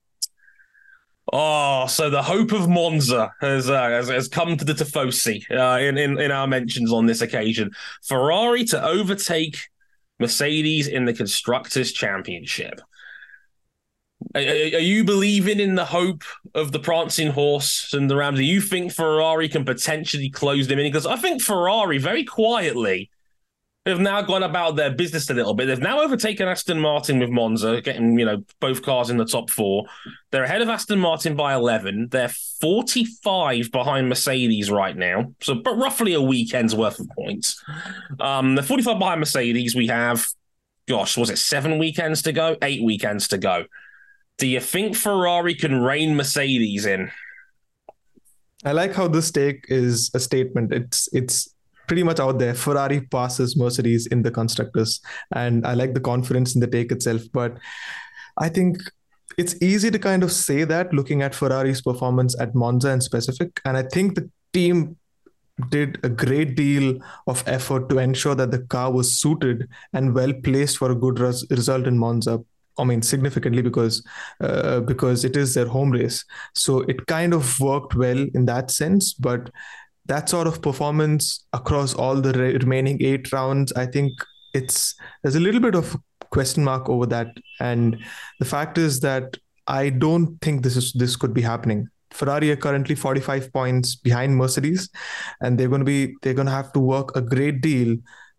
Oh, so the hope of Monza has uh, has, has come to the Tifosi uh, in, in, in our mentions on this occasion. Ferrari to overtake Mercedes in the Constructors' Championship. Are, are you believing in the hope of the prancing horse and the Rams? Do you think Ferrari can potentially close them in? Because I think Ferrari, very quietly, have now gone about their business a little bit. They've now overtaken Aston Martin with Monza, getting, you know, both cars in the top four. They're ahead of Aston Martin by eleven. They're forty-five behind Mercedes right now, so but roughly a weekend's worth of points. Um, they're forty-five behind Mercedes. We have, gosh, was it seven weekends to go? Eight weekends to go. Do you think Ferrari can rein Mercedes in? I like how this take is a statement. It's it's. pretty much out there. Ferrari passes Mercedes in the Constructors. And I like the confidence in the take itself. But I think it's easy to kind of say that looking at Ferrari's performance at Monza in specific. And I think the team did a great deal of effort to ensure that the car was suited and well placed for a good res- result in Monza. I mean, significantly because uh, because it is their home race. So it kind of worked well in that sense. But that sort of performance across all the re- remaining eight rounds, I think it's there's a little bit of question mark over that. And the fact is that I don't think this is this could be happening. Ferrari are currently forty-five points behind Mercedes, and they're going to be they're going to have to work a great deal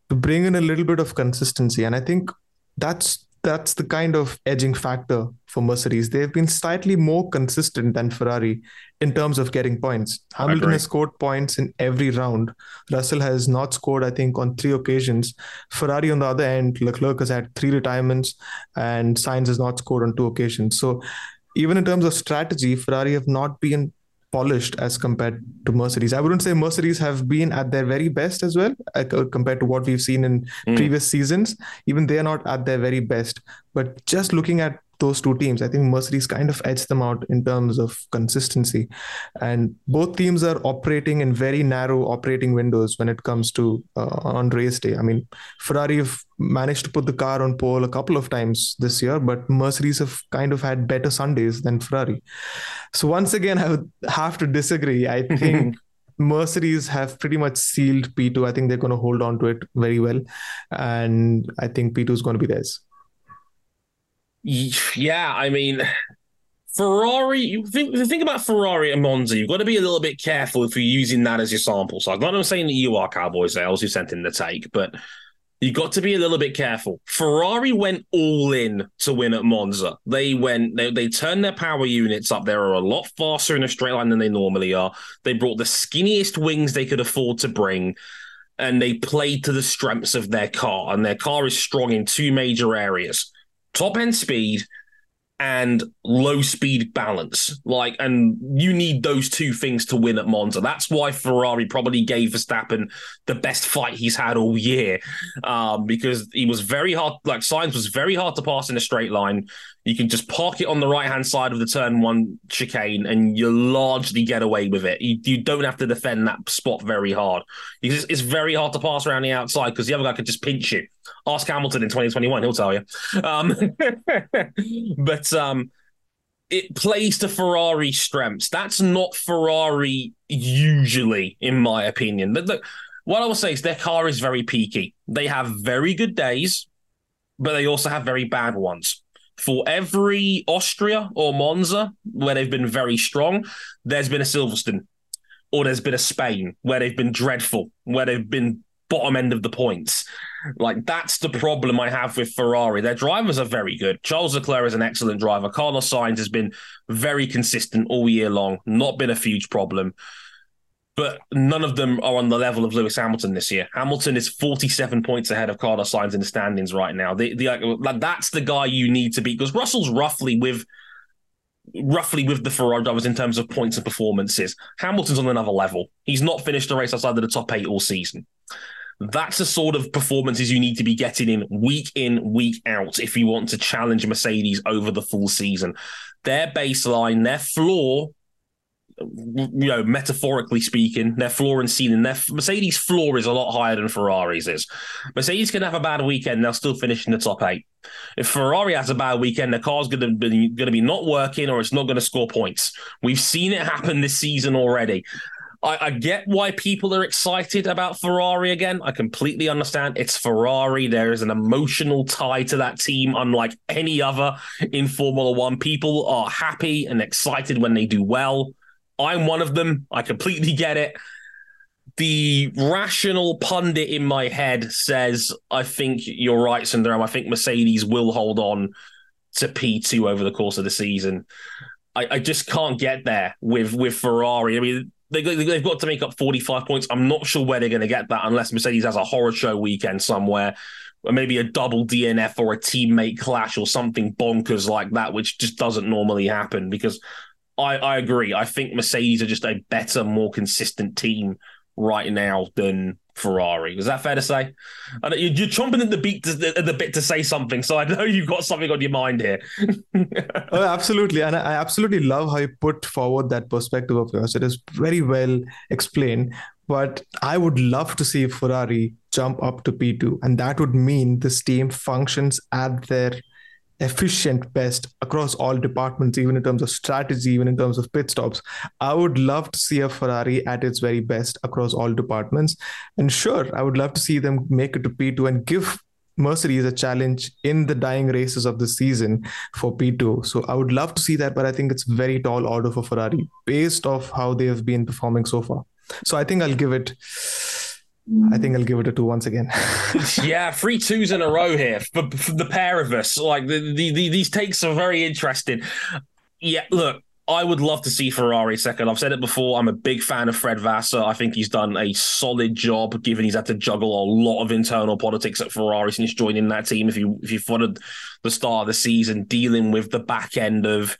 to bring in a little bit of consistency. And I think that's that's the kind of edging factor for Mercedes. They've been slightly more consistent than Ferrari in terms of getting points. Hamilton has scored points in every round. Russell has not scored, I think, on three occasions. Ferrari, on the other end, Leclerc has had three retirements and Sainz has not scored on two occasions. So even in terms of strategy, Ferrari have not been polished as compared to Mercedes. I wouldn't say Mercedes have been at their very best as well, uh, compared to what we've seen in mm. previous seasons. Even they're not at their very best. But just looking at those two teams, I think Mercedes kind of edged them out in terms of consistency. And both teams are operating in very narrow operating windows when it comes to uh, on race day. I mean, Ferrari have managed to put the car on pole a couple of times this year, but Mercedes have kind of had better Sundays than Ferrari. So once again, I would have to disagree. I think Mercedes have pretty much sealed P two. I think they're going to hold on to it very well. And I think P two is going to be theirs. Yeah, I mean, Ferrari, you think, the thing about Ferrari and Monza, you've got to be a little bit careful if you're using that as your sample size. Not I'm saying that you are, Cowboy Sales, who sent in the take, but you've got to be a little bit careful. Ferrari went all in to win at Monza. They went, they, they turned their power units up. They are a lot faster in a straight line than they normally are. They brought the skinniest wings they could afford to bring, and they played to the strengths of their car. And their car is strong in two major areas: top end speed and low speed balance. Like, and you need those two things to win at Monza. That's why Ferrari probably gave Verstappen the best fight he's had all year, um, because he was very hard. Like, Sainz was very hard to pass in a straight line. You can just park it on the right-hand side of the turn one chicane and you largely get away with it. You, you don't have to defend that spot very hard. It's, it's very hard to pass around the outside because the other guy could just pinch you. Ask Hamilton in twenty twenty-one, he'll tell you. Um, but um, it plays to Ferrari's strengths. That's not Ferrari usually, in my opinion. But look, what I will say is their car is very peaky. They have very good days, but they also have very bad ones. For every Austria or Monza where they've been very strong, there's been a Silverstone, or there's been a Spain where they've been dreadful, where they've been bottom end of the points. Like, that's the problem I have with Ferrari. Their drivers are very good. Charles Leclerc is an excellent driver. Carlos Sainz has been very consistent all year long, not been a huge problem. But none of them are on the level of Lewis Hamilton this year. Hamilton is forty-seven points ahead of Carlos Sainz in the standings right now. The, the, that's the guy you need to beat, because Russell's roughly with roughly with the Ferrari drivers in terms of points and performances. Hamilton's on another level. He's not finished the race outside of the top eight all season. That's the sort of performances you need to be getting in week in, week out if you want to challenge Mercedes over the full season. Their baseline, their floor, you know, metaphorically speaking, their floor and ceiling, their Mercedes' floor is a lot higher than Ferrari's is. Mercedes can have a bad weekend, they'll still finish in the top eight. If Ferrari has a bad weekend, their car's going to be going to be not working, or it's not going to score points. We've seen it happen this season already. I, I get why people are excited about Ferrari again. I completely understand. It's Ferrari. There is an emotional tie to that team, unlike any other in Formula One. People are happy and excited when they do well. I'm one of them. I completely get it. The rational pundit in my head says, I think you're right, Sundaram. I think Mercedes will hold on to P two over the course of the season. I, I just can't get there with, with Ferrari. I mean, they, they've got to make up forty-five points. I'm not sure where they're going to get that unless Mercedes has a horror show weekend somewhere, or maybe a double D N F or a teammate clash or something bonkers like that, which just doesn't normally happen, because I, I agree. I think Mercedes are just a better, more consistent team right now than Ferrari. Is that fair to say? I know you're, you're chomping at the, beat to, at the bit to say something, so I know you've got something on your mind here. Oh, absolutely. And I absolutely love how you put forward that perspective of yours. It is very well explained. But I would love to see Ferrari jump up to P two. And that would mean this team functions at their efficient best across all departments, even in terms of strategy, even in terms of pit stops. I would love to see a Ferrari at its very best across all departments. And sure, I would love to see them make it to P two and give Mercedes a challenge in the dying races of the season for P two. So I would love to see that, but I think it's very tall order for Ferrari based off how they have been performing so far. So I think I'll give it I think I'll give it a two once again. Yeah, three twos in a row here for, for the pair of us. Like the, the, the, these takes are very interesting. Yeah, look, I would love to see Ferrari second. I've said it before. I'm a big fan of Fred Vasseur. I think he's done a solid job, given he's had to juggle a lot of internal politics at Ferrari since joining that team. If you if you followed the start of the season, dealing with the back end of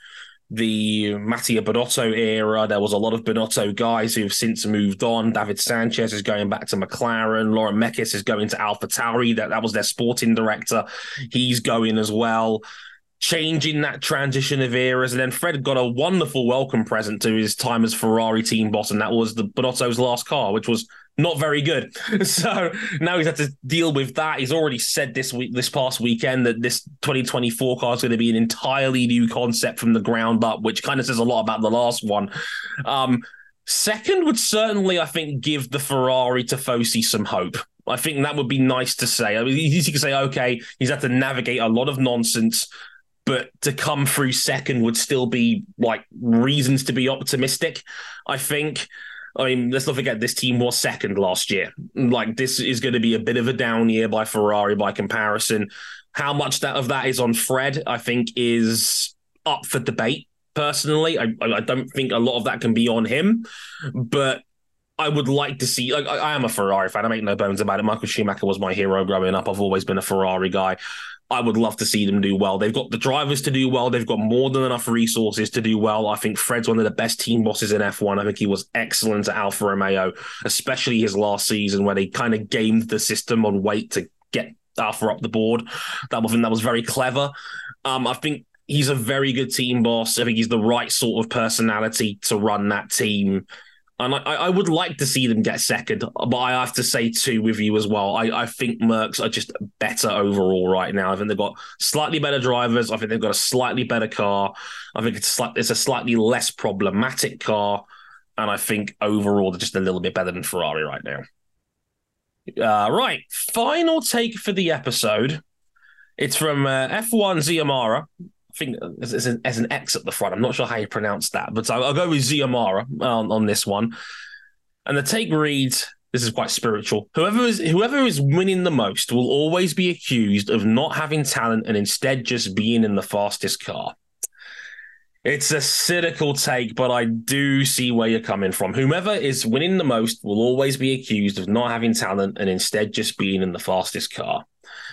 the Mattia Binotto era, there was a lot of Binotto guys who have since moved on. David Sanchez is going back to McLaren. Lauren Mekies is going to AlphaTauri. That that was their sporting director. He's going as well. Changing that transition of eras. And then Fred got a wonderful welcome present to his time as Ferrari team boss, and that was the Binotto's last car, which was not very good. So now he's had to deal with that. He's already said this week, this past weekend, that this twenty twenty-four car is going to be an entirely new concept from the ground up, which kind of says a lot about the last one. Um, second would certainly, I think, give the Ferrari Tifosi some hope. I think that would be nice to say. I mean, you could say, okay, he's had to navigate a lot of nonsense, but to come through second would still be like reasons to be optimistic, I think. I mean, let's not forget this team was second last year. Like, this is going to be a bit of a down year by Ferrari by comparison. How much that of that is on Fred, I think, is up for debate. Personally, I, I don't think a lot of that can be on him, but I would like to see, like, I, I am a Ferrari fan. I make no bones about it. Michael Schumacher was my hero growing up. I've always been a Ferrari guy. I would love to see them do well. They've got the drivers to do well. They've got more than enough resources to do well. I think Fred's one of the best team bosses in F one. I think he was excellent at Alfa Romeo, especially his last season where they kind of gamed the system on weight to get Alfa up the board. That was, that was very clever. Um, I think he's a very good team boss. I think he's the right sort of personality to run that team. And I, I would like to see them get second, but I have to say two with you as well. I, I think Mercs are just better overall right now. I think they've got slightly better drivers. I think they've got a slightly better car. I think it's, it's a slightly less problematic car. And I think overall they're just a little bit better than Ferrari right now. Uh, right, final take for the episode. It's from uh, F one Ziamara. I think as an, as an X at the front. I'm not sure how you pronounce that, but I'll, I'll go with Ziamara on, on this one. And the take reads, this is quite spiritual. Whoever is whoever is winning the most will always be accused of not having talent and instead just being in the fastest car. It's a cynical take, but I do see where you're coming from. Whomever is winning the most will always be accused of not having talent and instead just being in the fastest car.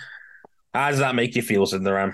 How does that make you feel, Sundaram?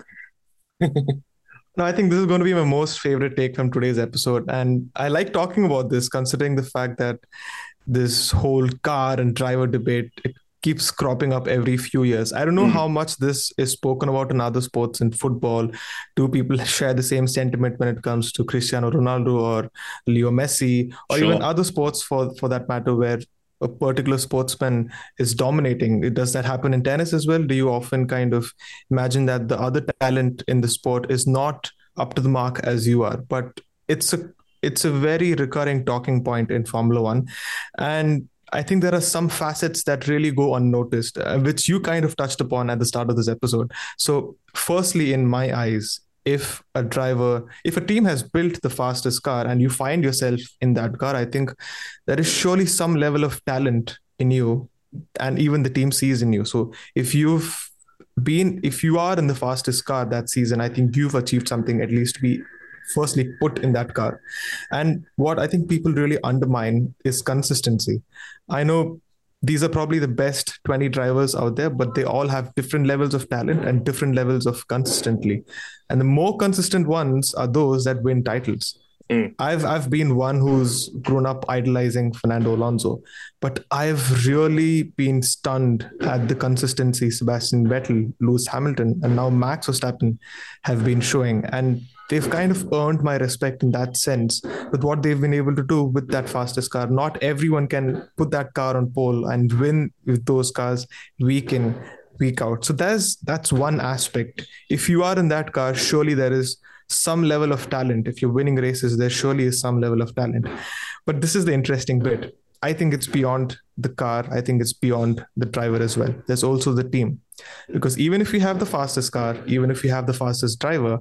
No, I think this is going to be my most favorite take from today's episode. And I like talking about this, considering the fact that this whole car and driver debate, it keeps cropping up every few years. I don't know mm. how much this is spoken about in other sports. In football, do people share the same sentiment when it comes to Cristiano Ronaldo or Leo Messi, or sure. even other sports for, for that matter, where a particular sportsman is dominating? Does that happen in tennis as well? Do you often kind of imagine that the other talent in the sport is not up to the mark as you are? But it's a it's a very recurring talking point in Formula One. And I think there are some facets that really go unnoticed, uh, which you kind of touched upon at the start of this episode. So firstly, in my eyes, if a driver, if a team has built the fastest car and you find yourself in that car, I think there is surely some level of talent in you, and even the team sees in you. So if you've been, if you are in the fastest car that season, I think you've achieved something, at least be firstly put in that car. And what I think people really undermine is consistency. I know these are probably the best twenty drivers out there, but they all have different levels of talent and different levels of consistently. And the more consistent ones are those that win titles. Mm. I've I've been one who's grown up idolizing Fernando Alonso, but I've really been stunned at the consistency Sebastian Vettel, Lewis Hamilton, and now Max Verstappen have been showing. And they've kind of earned my respect in that sense with what they've been able to do with that fastest car. Not everyone can put that car on pole and win with those cars week in, week out. So that's that's one aspect. If you are in that car, surely there is some level of talent. If you're winning races, there surely is some level of talent. But this is the interesting bit. I think it's beyond the car. I think it's beyond the driver as well. There's also the team. Because even if you have the fastest car, even if you have the fastest driver,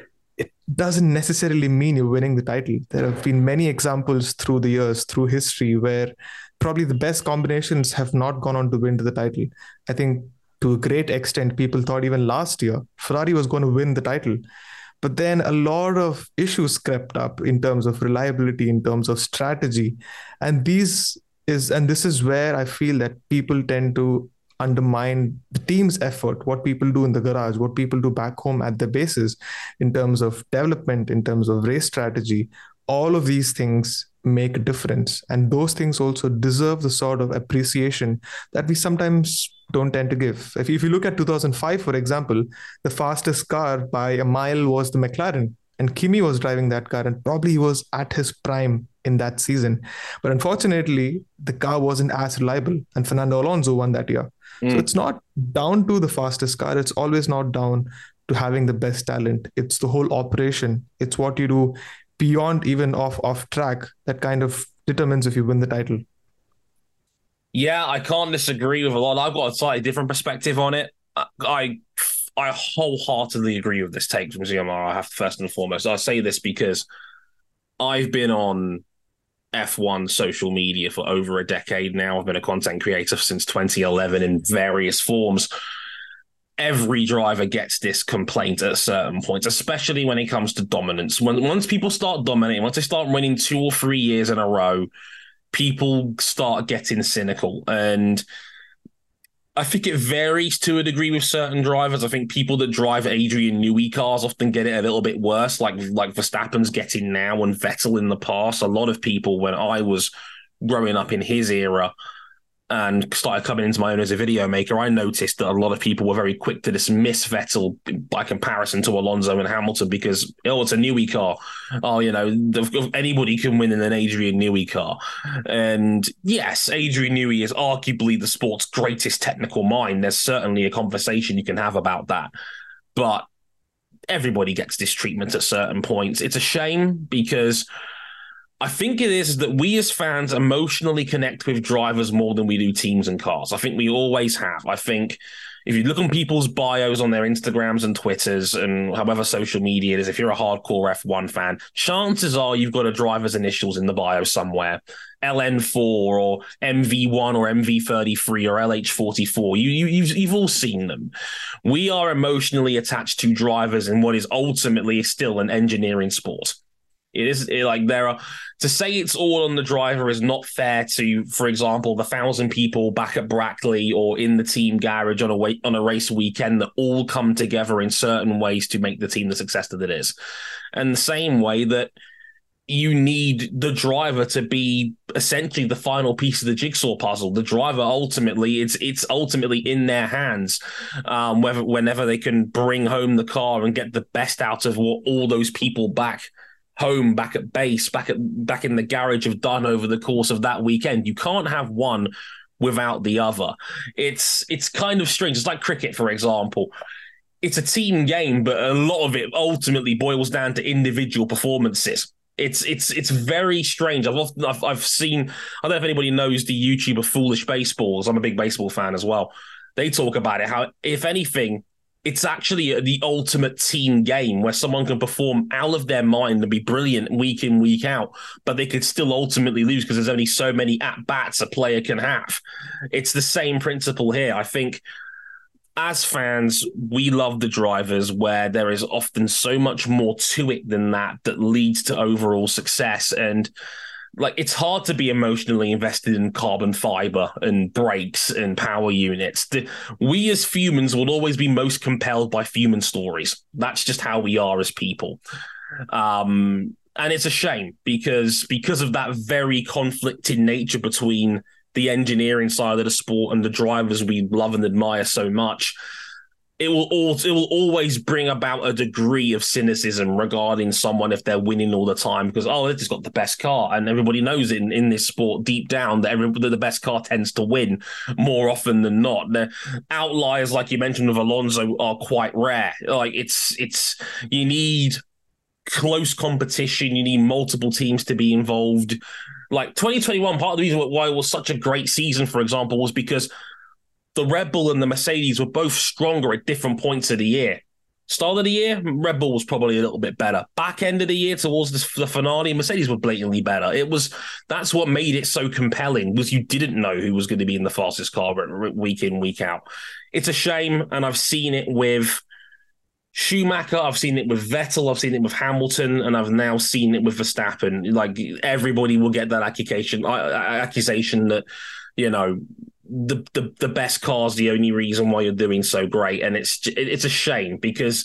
it doesn't necessarily mean you're winning the title. There have been many examples through the years, through history, where probably the best combinations have not gone on to win the title. I think to a great extent, people thought even last year Ferrari was going to win the title. But then a lot of issues crept up in terms of reliability, in terms of strategy. And these is and this is where I feel that people tend to undermine the team's effort, what people do in the garage, what people do back home at their bases in terms of development, in terms of race strategy. All of these things make a difference. And those things also deserve the sort of appreciation that we sometimes don't tend to give. If, if you look at two thousand five, for example, the fastest car by a mile was the McLaren, and Kimi was driving that car, and probably he was at his prime in that season. But unfortunately, the car wasn't as reliable, and Fernando Alonso won that year. Mm. So it's not down to the fastest car. It's always not down to having the best talent. It's the whole operation. It's what you do beyond even off off track that kind of determines if you win the title. Yeah, I can't disagree with a lot. I've got a slightly different perspective on it. I I wholeheartedly agree with this take from Xiomara. I have to, first and foremost. I say this because I've been on F one social media for over a decade now. I've been a content creator since twenty eleven in various forms. Every driver gets this complaint at certain points, especially when it comes to dominance. When once people start dominating, once they start winning two or three years in a row, people start getting cynical. And I think it varies to a degree with certain drivers. I think people that drive Adrian Newey cars often get it a little bit worse, like like Verstappen's getting now and Vettel in the past. A lot of people, when I was growing up in his era and started coming into my own as a video maker, I noticed that a lot of people were very quick to dismiss Vettel by comparison to Alonso and Hamilton because, oh, it's a Newey car. Oh, you know, anybody can win in an Adrian Newey car. And yes, Adrian Newey is arguably the sport's greatest technical mind. There's certainly a conversation you can have about that. But everybody gets this treatment at certain points. It's a shame because I think it is that we as fans emotionally connect with drivers more than we do teams and cars. I think we always have. I think if you look on people's bios on their Instagrams and Twitters and however social media it is, if you're a hardcore F one fan, chances are you've got a driver's initials in the bio somewhere. L N four or M V one or M V thirty-three or L H forty-four. You, you, you've, you've all seen them. We are emotionally attached to drivers in what is ultimately still an engineering sport. It is it, like there are to say it's all on the driver is not fair to, for example, the thousand people back at Brackley or in the team garage on a way, on a race weekend that all come together in certain ways to make the team the success that it is. And the same way that you need the driver to be essentially the final piece of the jigsaw puzzle. The driver ultimately, it's it's ultimately in their hands, um, whether whenever they can bring home the car and get the best out of what all those people back home, back at base, back at back in the garage have done over the course of that weekend. You can't have one without the other. It's it's kind of strange. It's like cricket, for example. It's a team game, but a lot of it ultimately boils down to individual performances. It's it's it's very strange. I've often I've, I've seen. I don't know if anybody knows the YouTuber Foolish Baseballs. I'm a big baseball fan as well. They talk about it. How, if anything, it's actually the ultimate team game where someone can perform out of their mind and be brilliant week in, week out, but they could still ultimately lose because there's only so many at-bats a player can have. It's the same principle here. I think as fans, we love the drivers where there is often so much more to it than that that leads to overall success. And like, it's hard to be emotionally invested in carbon fiber and brakes and power units. The, we as humans will always be most compelled by human stories. That's just how we are as people. Um, and it's a shame because, because of that very conflicted nature between the engineering side of the sport and the drivers we love and admire so much. It will all, it will always bring about a degree of cynicism regarding someone if they're winning all the time because, oh, they've just got the best car. And everybody knows in, in this sport deep down that, every, that the best car tends to win more often than not. The outliers, like you mentioned with Alonso, are quite rare. Like it's it's you need close competition. You need multiple teams to be involved. Like twenty twenty-one, part of the reason why it was such a great season, for example, was because the Red Bull and the Mercedes were both stronger at different points of the year. Start of the year, Red Bull was probably a little bit better. Back end of the year towards the, the finale, Mercedes were blatantly better. It was that's what made it so compelling, was you didn't know who was going to be in the fastest car week in, week out. It's a shame, and I've seen it with Schumacher, I've seen it with Vettel, I've seen it with Hamilton, and I've now seen it with Verstappen. Like, everybody will get that accusation, accusation that, you know, the, the the best car's the only reason why you're doing so great. And it's it's a shame, because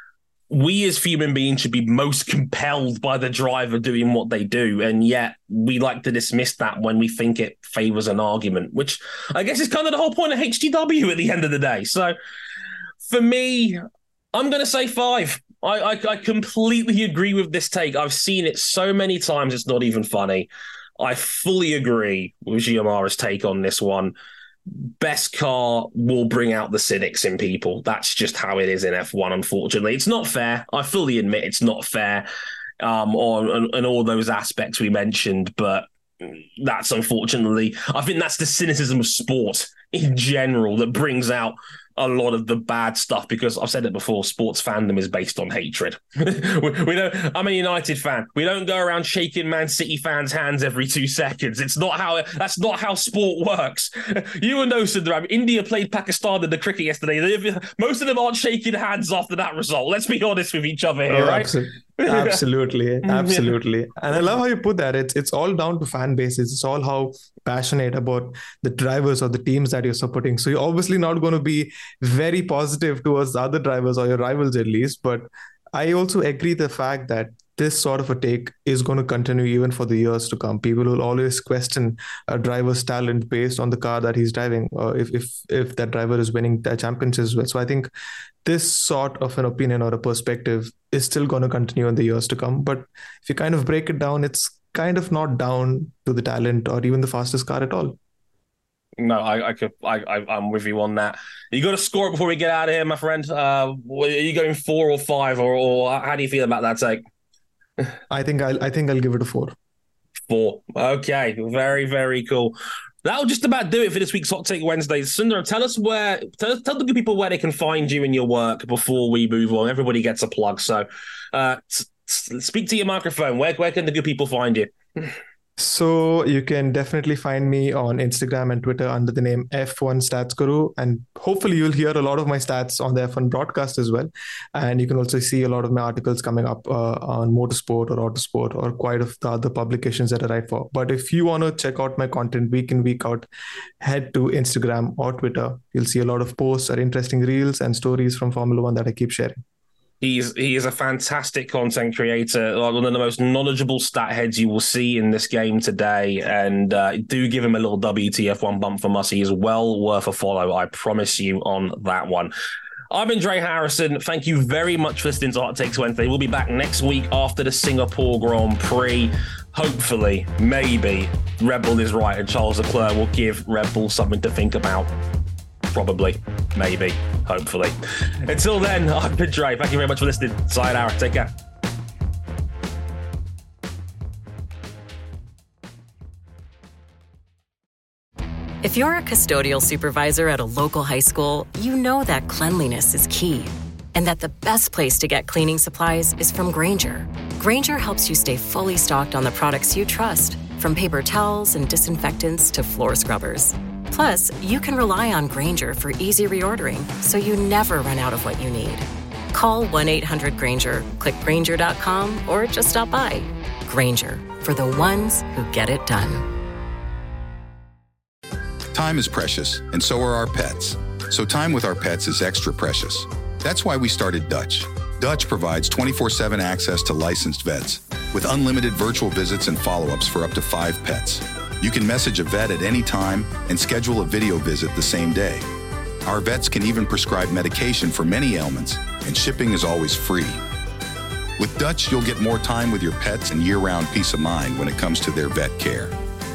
we as human beings should be most compelled by the driver doing what they do, and yet we like to dismiss that when we think it favors an argument, which I guess is kind of the whole point of H G W at the end of the day. So for me, I'm going to say five. I, I I completely agree with this take. I've seen it so many times, it's not even funny. I fully agree with Giamara's take on this one. Best car will bring out the cynics in people. That's just how it is in F one, unfortunately. It's not fair. I fully admit it's not fair um, on, on, on all those aspects we mentioned, but that's unfortunately, I think that's the cynicism of sport in general that brings out a lot of the bad stuff, because I've said it before, sports fandom is based on hatred. we, we don't, I'm a United fan. We don't go around shaking Man City fans' hands every two seconds. It's not how, that's not how sport works. You will know, Sundaram, India played Pakistan in the cricket yesterday. Most of them aren't shaking hands after that result. Let's be honest with each other here, oh, right? Absolutely. Absolutely, absolutely. And I love how you put that. It's it's all down to fan bases. It's all how passionate about the drivers or the teams that you're supporting. So you're obviously not going to be very positive towards the other drivers, or your rivals at least. But I also agree the fact that this sort of a take is going to continue even for the years to come. People will always question a driver's talent based on the car that he's driving, or if if if that driver is winning the championships as well. So I think this sort of an opinion or a perspective is still going to continue in the years to come. But if you kind of break it down, it's kind of not down to the talent or even the fastest car at all. No, I, I could, I, I, I'm with you on that. You got to score it before we get out of here, my friend. Uh, are you going four or five, or, or how do you feel about that take? I think I'll, I think I'll give it a four. Four. Okay, very, very cool. That'll just about do it for this week's Hot Take Wednesday. Sundar, tell us where, tell, tell the good people where they can find you and your work before we move on. Everybody gets a plug. So uh, t- t- speak to your microphone. Where, where can the good people find you? So you can definitely find me on Instagram and Twitter under the name F one Stats Guru. And hopefully you'll hear a lot of my stats on the F one broadcast as well. And you can also see a lot of my articles coming up uh, on Motorsport or Autosport or quite a few other publications that I write for. But if you want to check out my content week in, week out, head to Instagram or Twitter. You'll see a lot of posts or interesting reels and stories from Formula One that I keep sharing. He's he is a fantastic content creator, one of the most knowledgeable stat heads you will see in this game today. And uh, do give him a little W T F one bump from us. He is well worth a follow, I promise you on that one. I've been Dre Harrison. Thank you very much for listening to Hot Takes Wednesday. We'll be back next week after the Singapore Grand Prix. Hopefully, maybe, Red Bull is right and Charles Leclerc will give Red Bull something to think about. Probably, maybe, hopefully. Until then, I've been Dre. Thank you very much for listening. Sayonara. Take care. If you're a custodial supervisor at a local high school, you know that cleanliness is key, and that the best place to get cleaning supplies is from Grainger. Grainger helps you stay fully stocked on the products you trust, from paper towels and disinfectants to floor scrubbers. Plus, you can rely on Grainger for easy reordering, so you never run out of what you need. Call one eight hundred Grainger, click Grainger dot com, or just stop by. Grainger, for the ones who get it done. Time is precious, and so are our pets. So time with our pets is extra precious. That's why we started Dutch. Dutch provides twenty-four seven access to licensed vets, with unlimited virtual visits and follow-ups for up to five pets. You can message a vet at any time and schedule a video visit the same day. Our vets can even prescribe medication for many ailments, and shipping is always free. With Dutch, you'll get more time with your pets and year-round peace of mind when it comes to their vet care.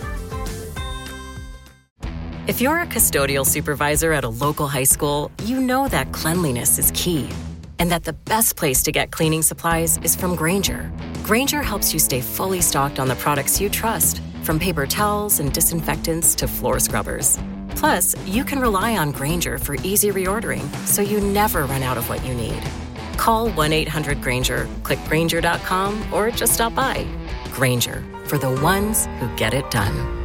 If you're a custodial supervisor at a local high school, you know that cleanliness is key, and that the best place to get cleaning supplies is from Grainger. Grainger helps you stay fully stocked on the products you trust, from paper towels and disinfectants to floor scrubbers. Plus, you can rely on Grainger for easy reordering, so you never run out of what you need. Call one eight hundred Grainger, click Grainger dot com, or just stop by. Grainger, for the ones who get it done.